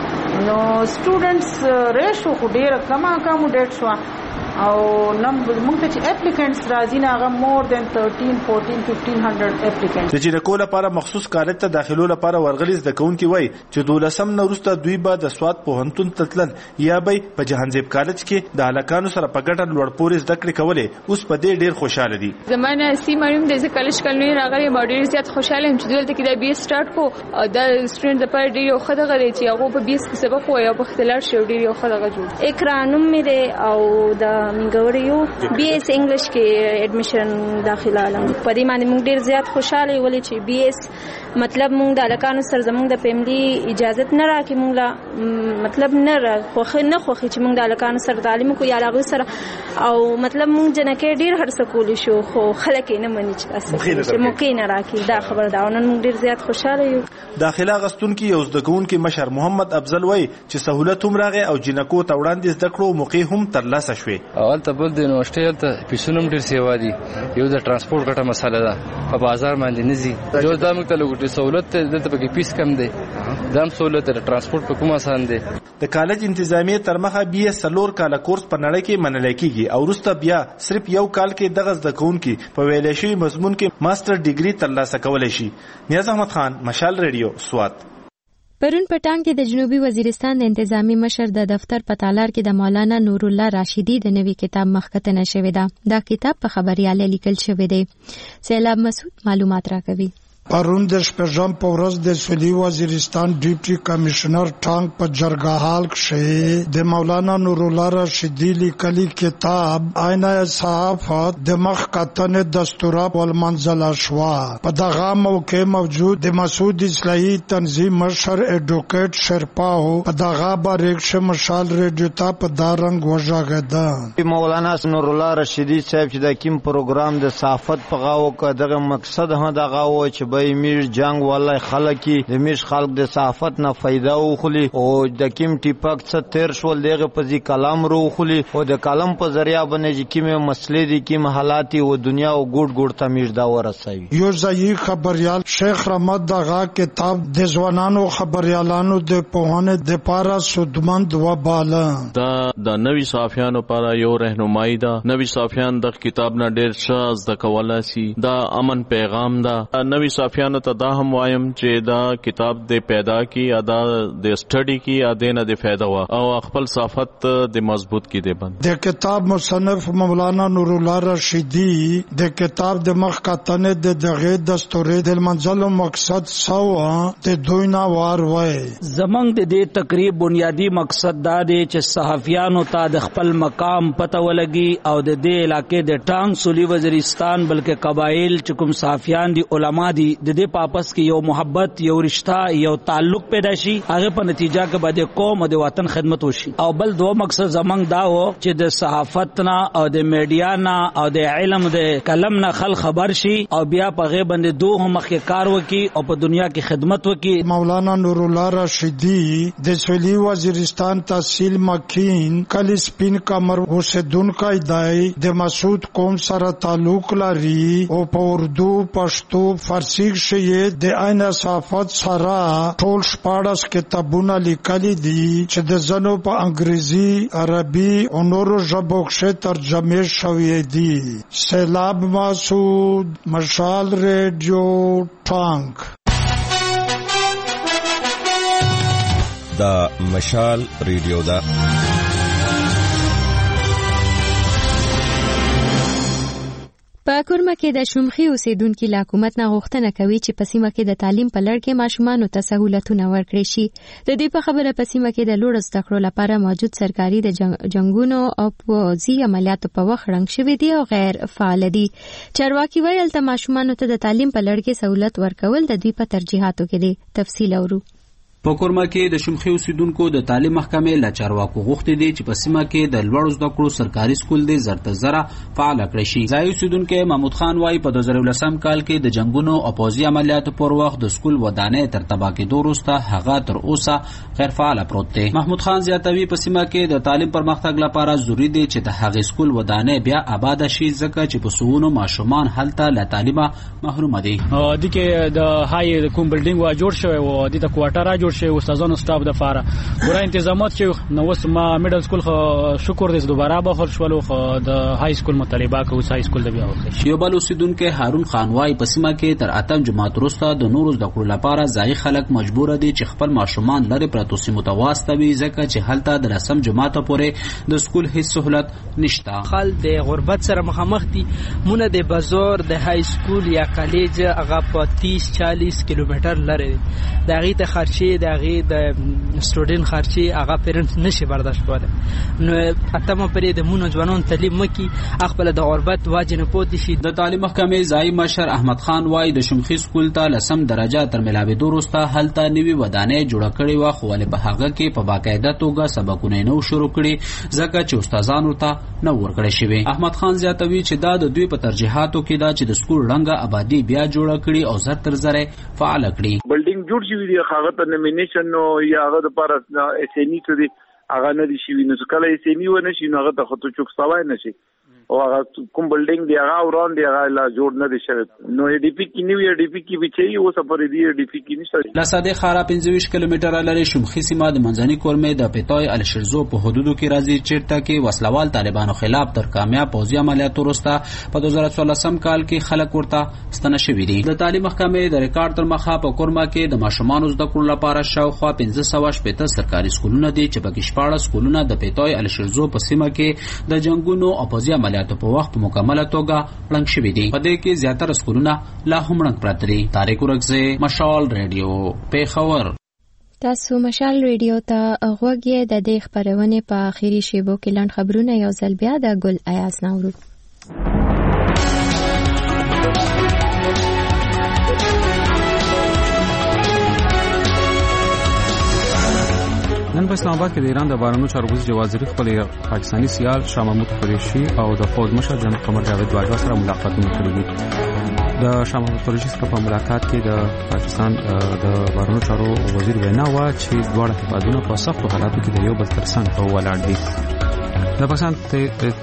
نو سټوډنټس ریشو خو ډېر کم اکاموډیټ شو او نمبر موږ ته چې اپلیکانټس راځي نه هغه مور دین 13 14 1500 اپلیکانټس. د جنکو لپاره مخصوص کالج ته داخلو لپاره ورغلي زده کوونکي وایي چې 12 نه وروسته دوی به د سواد پوهنتون ته تلل یا به په جهانزیب کالج کې د هلکانو سره په ګډه لوړ پورې زده کړې کولې. اوس په دې ډېر خوشاله دي. زمانه سیمایم د کالج کلنی راغلي ما ډېر زیات خوشاله یم چې دلته کې د BS سٹارټ کو د سټوډنټ لپاره ډېر یو ښه دغه دی چې هغه په BS کې سبق وایي او په اختلاف شو ډېر یو ښه دغه جوړ. اکرانم مې ده او د منګوریو BS انګلیش کې اډمیشن داخله لم. په دې باندې موږ ډېر زیات خوشاله ولې چې BS مطلب موږ د الکانو سره زموږ د فیملی اجازه نه راکې موږ مطلب نه خوخه نه خوخه چې موږ د الکانو سره تعلیم کو یا لاغو سره او مطلب موږ جنکه ډېر هرڅه کولی شو خو خلک نه مني چې تاسو موږ نه راکې دا خبر دا نن موږ ډېر زیات خوشاله یو. داخله غستون کې یو زدهکون کې مشر محمد افضل وای چې سہولت هم راغی او جنکو ته وړاندې زده کړو موقع هم ترلاسه شوې. اول ته بل د یونیورسيټي ته پیسونم ډېر سیوا دي. یو د ترانسپورت ګټه مسله ده په بازار باندې نزي جو دا موږ ته لګوټي سہولت ته دلته پکې پیس کم دی دام سہولت د ترانسپورت په کومه آسان دی. د کالج انتظامیه تر مخه BS سلور کاله کورس په نړۍ کې منل کېږي او وروسته بیا صرف یو کال کې دغه زده کوونکي په ویلې شوی مضمون کې ماستر ډیګري ترلاسه کولای شي. نیاز احمد خان، مشال ریډیو، سوات. پرون پټان کې د جنوبي وزیرستان د انتظامی مشر د دفتر په تالار کې د مولانا نور الله راشدی د نوي کتاب مخکتنه شوې ده. دا کتاب په خبرياله لیکل شوی دی. سیلاب مسعود معلومات راکوي. پرون د شپږم په ورځ د سویلي وزیرستان ډیپټي کمشنر ټانک په جرګهال کې د مولانا نور الله راشدی لیکلي کتاب آینه صحافت د مخکتنې دستوره والمنزله شوا. په دغه موقع موجود د مسعود اصلاحي تنظیم مشر اډوکیټ شرپاو په دغه باریک مشال ریډیو ته په دارنګ وژغېده. مولانا نور الله راشدی صاحب چې د کیم پروګرام د صحافت په غاو کې دغه مقصد هم دغه و چې میش جنگ والله خلکی د میش خلق د صحافت نه فائدہ وخلی او د کیم ټیپک څخه تیر شول دغه په ځی کلام رو خلی او د کلام په ذریعہ باندې چې کیمه مسلې دي کیمه حالات او دنیا او ګډ ګډ ته میش دا ورسوي. یو ځای خبريال شیخ رحمت دغه کتاب د ځوانانو خبريالانو د پوهنې د پاره سودمند و بالا دا د نوي صحافیانو لپاره یو رهنمایي ده. نوي صحافیان د کتاب نه ډېر ښه زده کولای شي. دا امن پیغام ده. نوي صحافیانو ته دا هم وایم چې دا کتاب د پیدا کی ادا د سټڈی کی اده نه د فائدہ وا او خپل صحافت د مضبوط کی دی بند د کتاب مصنف مولانا نور الله رشیدی د کتاب د مخ کتنه د دغه دستور د منزل مقصد سو د دوینا وار وای زمنګ د دې تقریب بنیادی مقصد دا دی چې صحافیانو ته د خپل مقام پته ولګي او د دې علاقې د ټانګ سولي وزیرستان بلکې قبایل چې کوم صحافیان دي علما دي د دې پاپس کې یو محبت یو رشتہ یو تعلق پیدا شي هغه په نتیجه کې به د قوم او د وطن خدمت وشي او بل دوه مقصد زمنګ دا و چې د صحافت نه او د میډیا نه او د علم د کلم نه خبر شي او بیا په غي باندې دوه مخکې کار وکي او په دنیا کې خدمت وکي مولانا نور الله رشیدی د سولي وزیرستان تحصیل مکین کلی سپین کمر اوسیدونکو دی د مسعود قوم سره تعلق لري او په اردو پښتو فارسی کې د عین صحافت سره ټول 14 کتابونه لیکلي دي چې د زنو په انګریزي عربي او نورو ژبو کې ترجمه شوی دي سیلاب مسعود مشال ریډیو ټانک دا مشال ریډیو دا په کورما کې د شومخي اوسیدونکو له حکومت نه غوښتنه کوي چې په سیمه کې د تعلیم په لړ کې ماشومانو ته سہولتونه ورکړي شي د دې په خبره په سیمه کې د لوړ زده کړو لپاره موجود سرکاري د جنگونو او پوځي عملیاتو په وخت رنګ شوی دي او غیر فعال دي چارواکي ویل ته ماشومانو ته د تعلیم په لړ کې سہولت ورکول د دوی په ترجیحاتو کې دي تفصیل اورو په کورما کې د شمخي اوسیدونکو د تعلیم محکمې له چارواکو غوښتي دي چې په سیمه کې د لوړ زده کړو سرکاري سکول د زرته زره فعال کړي شي ځای اوسیدونکو محمود خان وايي په 2010 کال کې د جنگونو او پوځي عملیاتو پر وخت د سکول ودانې تر تباہ کېدو وروسته هغه تر اوسه غیر فعال پروت دی محمود خان زیاتوي په سیمه کې د تعلیم پرمختګ لپاره ضروری دی چې د هغې سکول ودانې بیا آباد شي ځکه چې په سوونو ماشومان هلته له تعلیمه محروم دي د کې د هاي کوم بلډینګ وا جوړ شوی او د کوارټر جوړ شوی استادانو سټاف د فاره ګورا تنظیمات چې نو وس ما میډل سکول شکر دې دوباره به خرشولو د های سکول مطالبه کوي های سکول د بیا وخت یو بل اوسیدونکو هارون خان وايي په سیمه کې تر اتم جماعت وروسته د نورو د کړو لپاره ځای خلک مجبور دي چې خپل ماشومان لري پرتو سیمو ته واستوي ځکه چې هلته د رسم جماعت پورې د سکول هیڅ سہولت نشته خل د غربت سره مخامخ دي مونږ د بازار د های سکول یا کالج هغه په 30-40 کیلومتر لري دغه ته خرچي دغه د سټوډنټ خرچي هغه پیرنټ نشي برداشت کوله نو اتمه پرې د مونږ ځوانان تعلیم مکي خپل د غربت واجب نه پوت شي د تعلیم محکمې ځای مشر احمد خان وايي د شمخي سکول ته لسم درجه تر ملاوي وروسته هلته نوي ودانې جوړ کړي و خو له بهغه کې په باقاعده توګه سبقونه نو شروع کړي ځکه چې استادانو ته نو ورکړي شوی احمد خان زیاتوي چې دا د دوی په ترجیحاتو کې دا چې د سکول رنګه آبادی بیا جوړ کړي او زر تر زره فعال کړي بلډینګ جوړ شوی دی هغه ته نومینیشن نو یا هغه د پر اس ان ای ته دی هغه نه دی شوی نو کله اس ان ای و نه شي نو هغه ته خطو چوک سوای نشي او هغه کوم بلډینګ دی هغه وران دی هغه لا جوړ نه دی شوی نو ای ډی پی کې نیو ای ډی پی کې بچي او سفر دی ای ډی پی کې نشته لاساده خارا 25 کیلومتر لري شمخي سیمه د منځني کورمې د پتاي الشرزو په حدودو کې راځي چیرته کې وسلوال طالبانو خلاف تر کامیاب پوځي عملیاتو وروسته په 2014 کال کې خلک ورته ستنه شوی دي د تعلیم محکمې د ریکارډ تر مخه په کورما کې د ماشومانو زده کړو لپاره شاوخوا 1580 سرکاري سکولونه دي چې پکې 14 سکولونه د پتاي الشرزو په سیمه کې د جنگونو او پوځي عملیاتو په وخت مکمله توګه رنګ شوی دي په دې کې زیاتره سکولونه لا هم رنګ پراته دي طارق ورغزه مشال ریډیو پیښور تاسو مشال ریډیو ته غوږی د دې خبرونه په اخیری شیبو کې لاند خبرونه یو ځل بیا د ګل ایاز نورو نن په اسلام آباد کې د ایران د بهرنیو چارو وزیر وزیر خپل پاکستانی سیال شاه محمود قریشي او د فوج مشر جنرال قمر جاوید باجوا سره ملاقاتونه کړي دي د شاه محمود قریشي سره په ملاقات کې د پاکستان د بهرنیو چارو وزیر وینا و چې دواړه هیوادونه په سختو حالاتو کې د یو بل ترڅنګ په ولاړ دي د پاکستان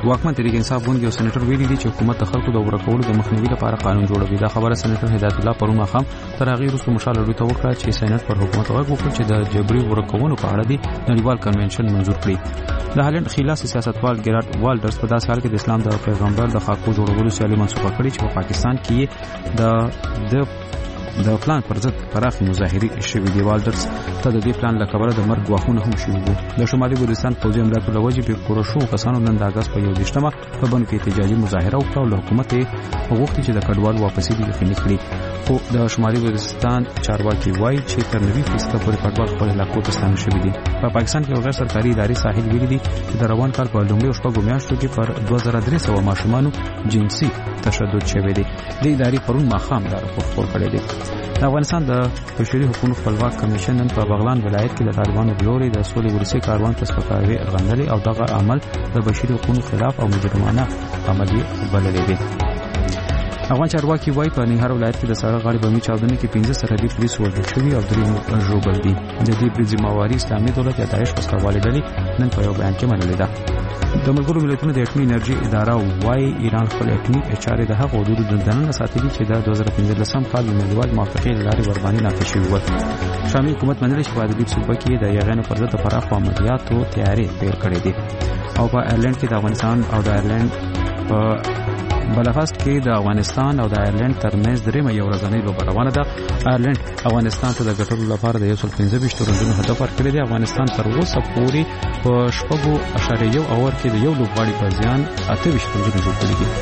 واکمن تحریک انصاف ګوند یو سېنیټر ویلي دی چې حکومت د خلکو د ورکولو د مخنیوي لپاره قانون جوړوي. دا خبره سېنیټر هدایت الله پرون ماښام تر هغې وروسته مشال اړوي ته وکړه چې سېنیټ پر حکومت غږ وکړ چې د جبري ورکونو په اړه د نړیوال کنونشن منظور کړي. د هالند خلاص سیاستوال ګرارډ والډرز په داسې حال کې د اسلام د پیغمبر د خاکو جوړولو سیالي منسوخه کړې چې په پاکستان کې د پلان پر ضد پراخې مظاهرې شوې دي. والډرز ته د دې پلان له کبله د مرګ ګواښونه هم شوي وو. د شمالي وزیرستان پوځي عملیاتو له وجې بې کوره شوو کسانو نن د اګست په 21 په بڼو کې احتجاجي مظاهره وکړه او له حکومت یې غوښتي چې د کډوالو واپسي دې یقیني کړي. خو د شمالي وزیرستان چارواکي وایي چې تر 90% پورې کډوال خپل علاقو ته ستانه شوي دي. په پاکستان کې غیر سرکاري ادارې ساحل ویلي دي چې د روان کال په لومړیو شپږو میاشتو کې پر 2300 ماشومانو جنسي تشدد شوی دی. د ادارې پرون ماښام دا راپور خپور کړی دی. د افغانستان د بشري حقوقو خپلواک کمیشن نن په بغلان ولایت کې د طالبانو بلوري د سولې ورسي کاروان په سپکاوي غندلې او دغه عمل د بشري حقوقو خلاف او مجرمانه عمل بللی دی. افغان چارواکي وایي په ننګرهار ولایت کې د سړک غاړې بمي چاودنې کې 15 سرحدي پولیس وژل شوي او 3 ژوبل دي. د دې برید ذمہواري اسلامي دولت یا داعش وسلوالې ډلې نن په یو بیان کې منلې ده. د ملګرو ملتونو د اټومي انرژي اداره وایي ایران خپل اټومي چارې د هغو حدودو د دننه ساتلي چې د 2015 کال د نړیوال موافقې له لارې ورباندې نافذ شوي وو. شامي حکومت منلي چې په ادبي صوبه کې د یاغیانو پر ضد د پراخو عملیاتو تیاری پیل کړی دی. او په ایرلند کې د افغانستان او د ایرلند په بلفاست کې د افغانستان او د ایرلند ترمنځ درېمه یو ورځنۍ لوبه روانه ده. ایرلند افغانستان ته د ګټلو لپاره د 115 رنونو هدف ورکړی دی. افغانستان تر اوسه پورې په 6.1 اوور کې د یو لوبغاړي په زیان 28 رنونه جوړ کړي دي.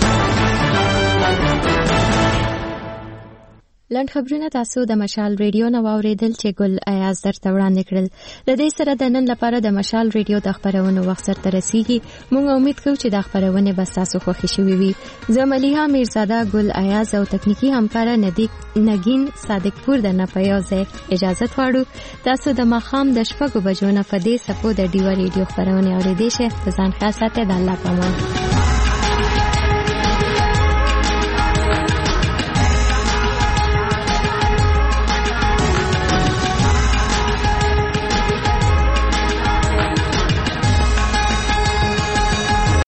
لنډ خبرونه تاسو د مشال ریډیو نو اوریدل چې ګل ایاز درته وړاندې کړل. د دې سره د نن لپاره د مشال ریډیو د خبرونو وخت سره رسیدي. موږ امید کوو چې د خبرونه به تاسو خوښ شي وي. زه ملیحه میرزاده، ګل ایاز او تکنیکی همکار نگین صادقپور د نپیازه اجازه غواړو. تاسو د ماښام د 6 بجو نه په دې سپو د ډیو ریډیو خبرونه اوریدئ. شه ځان خاصه ته د الله پامان.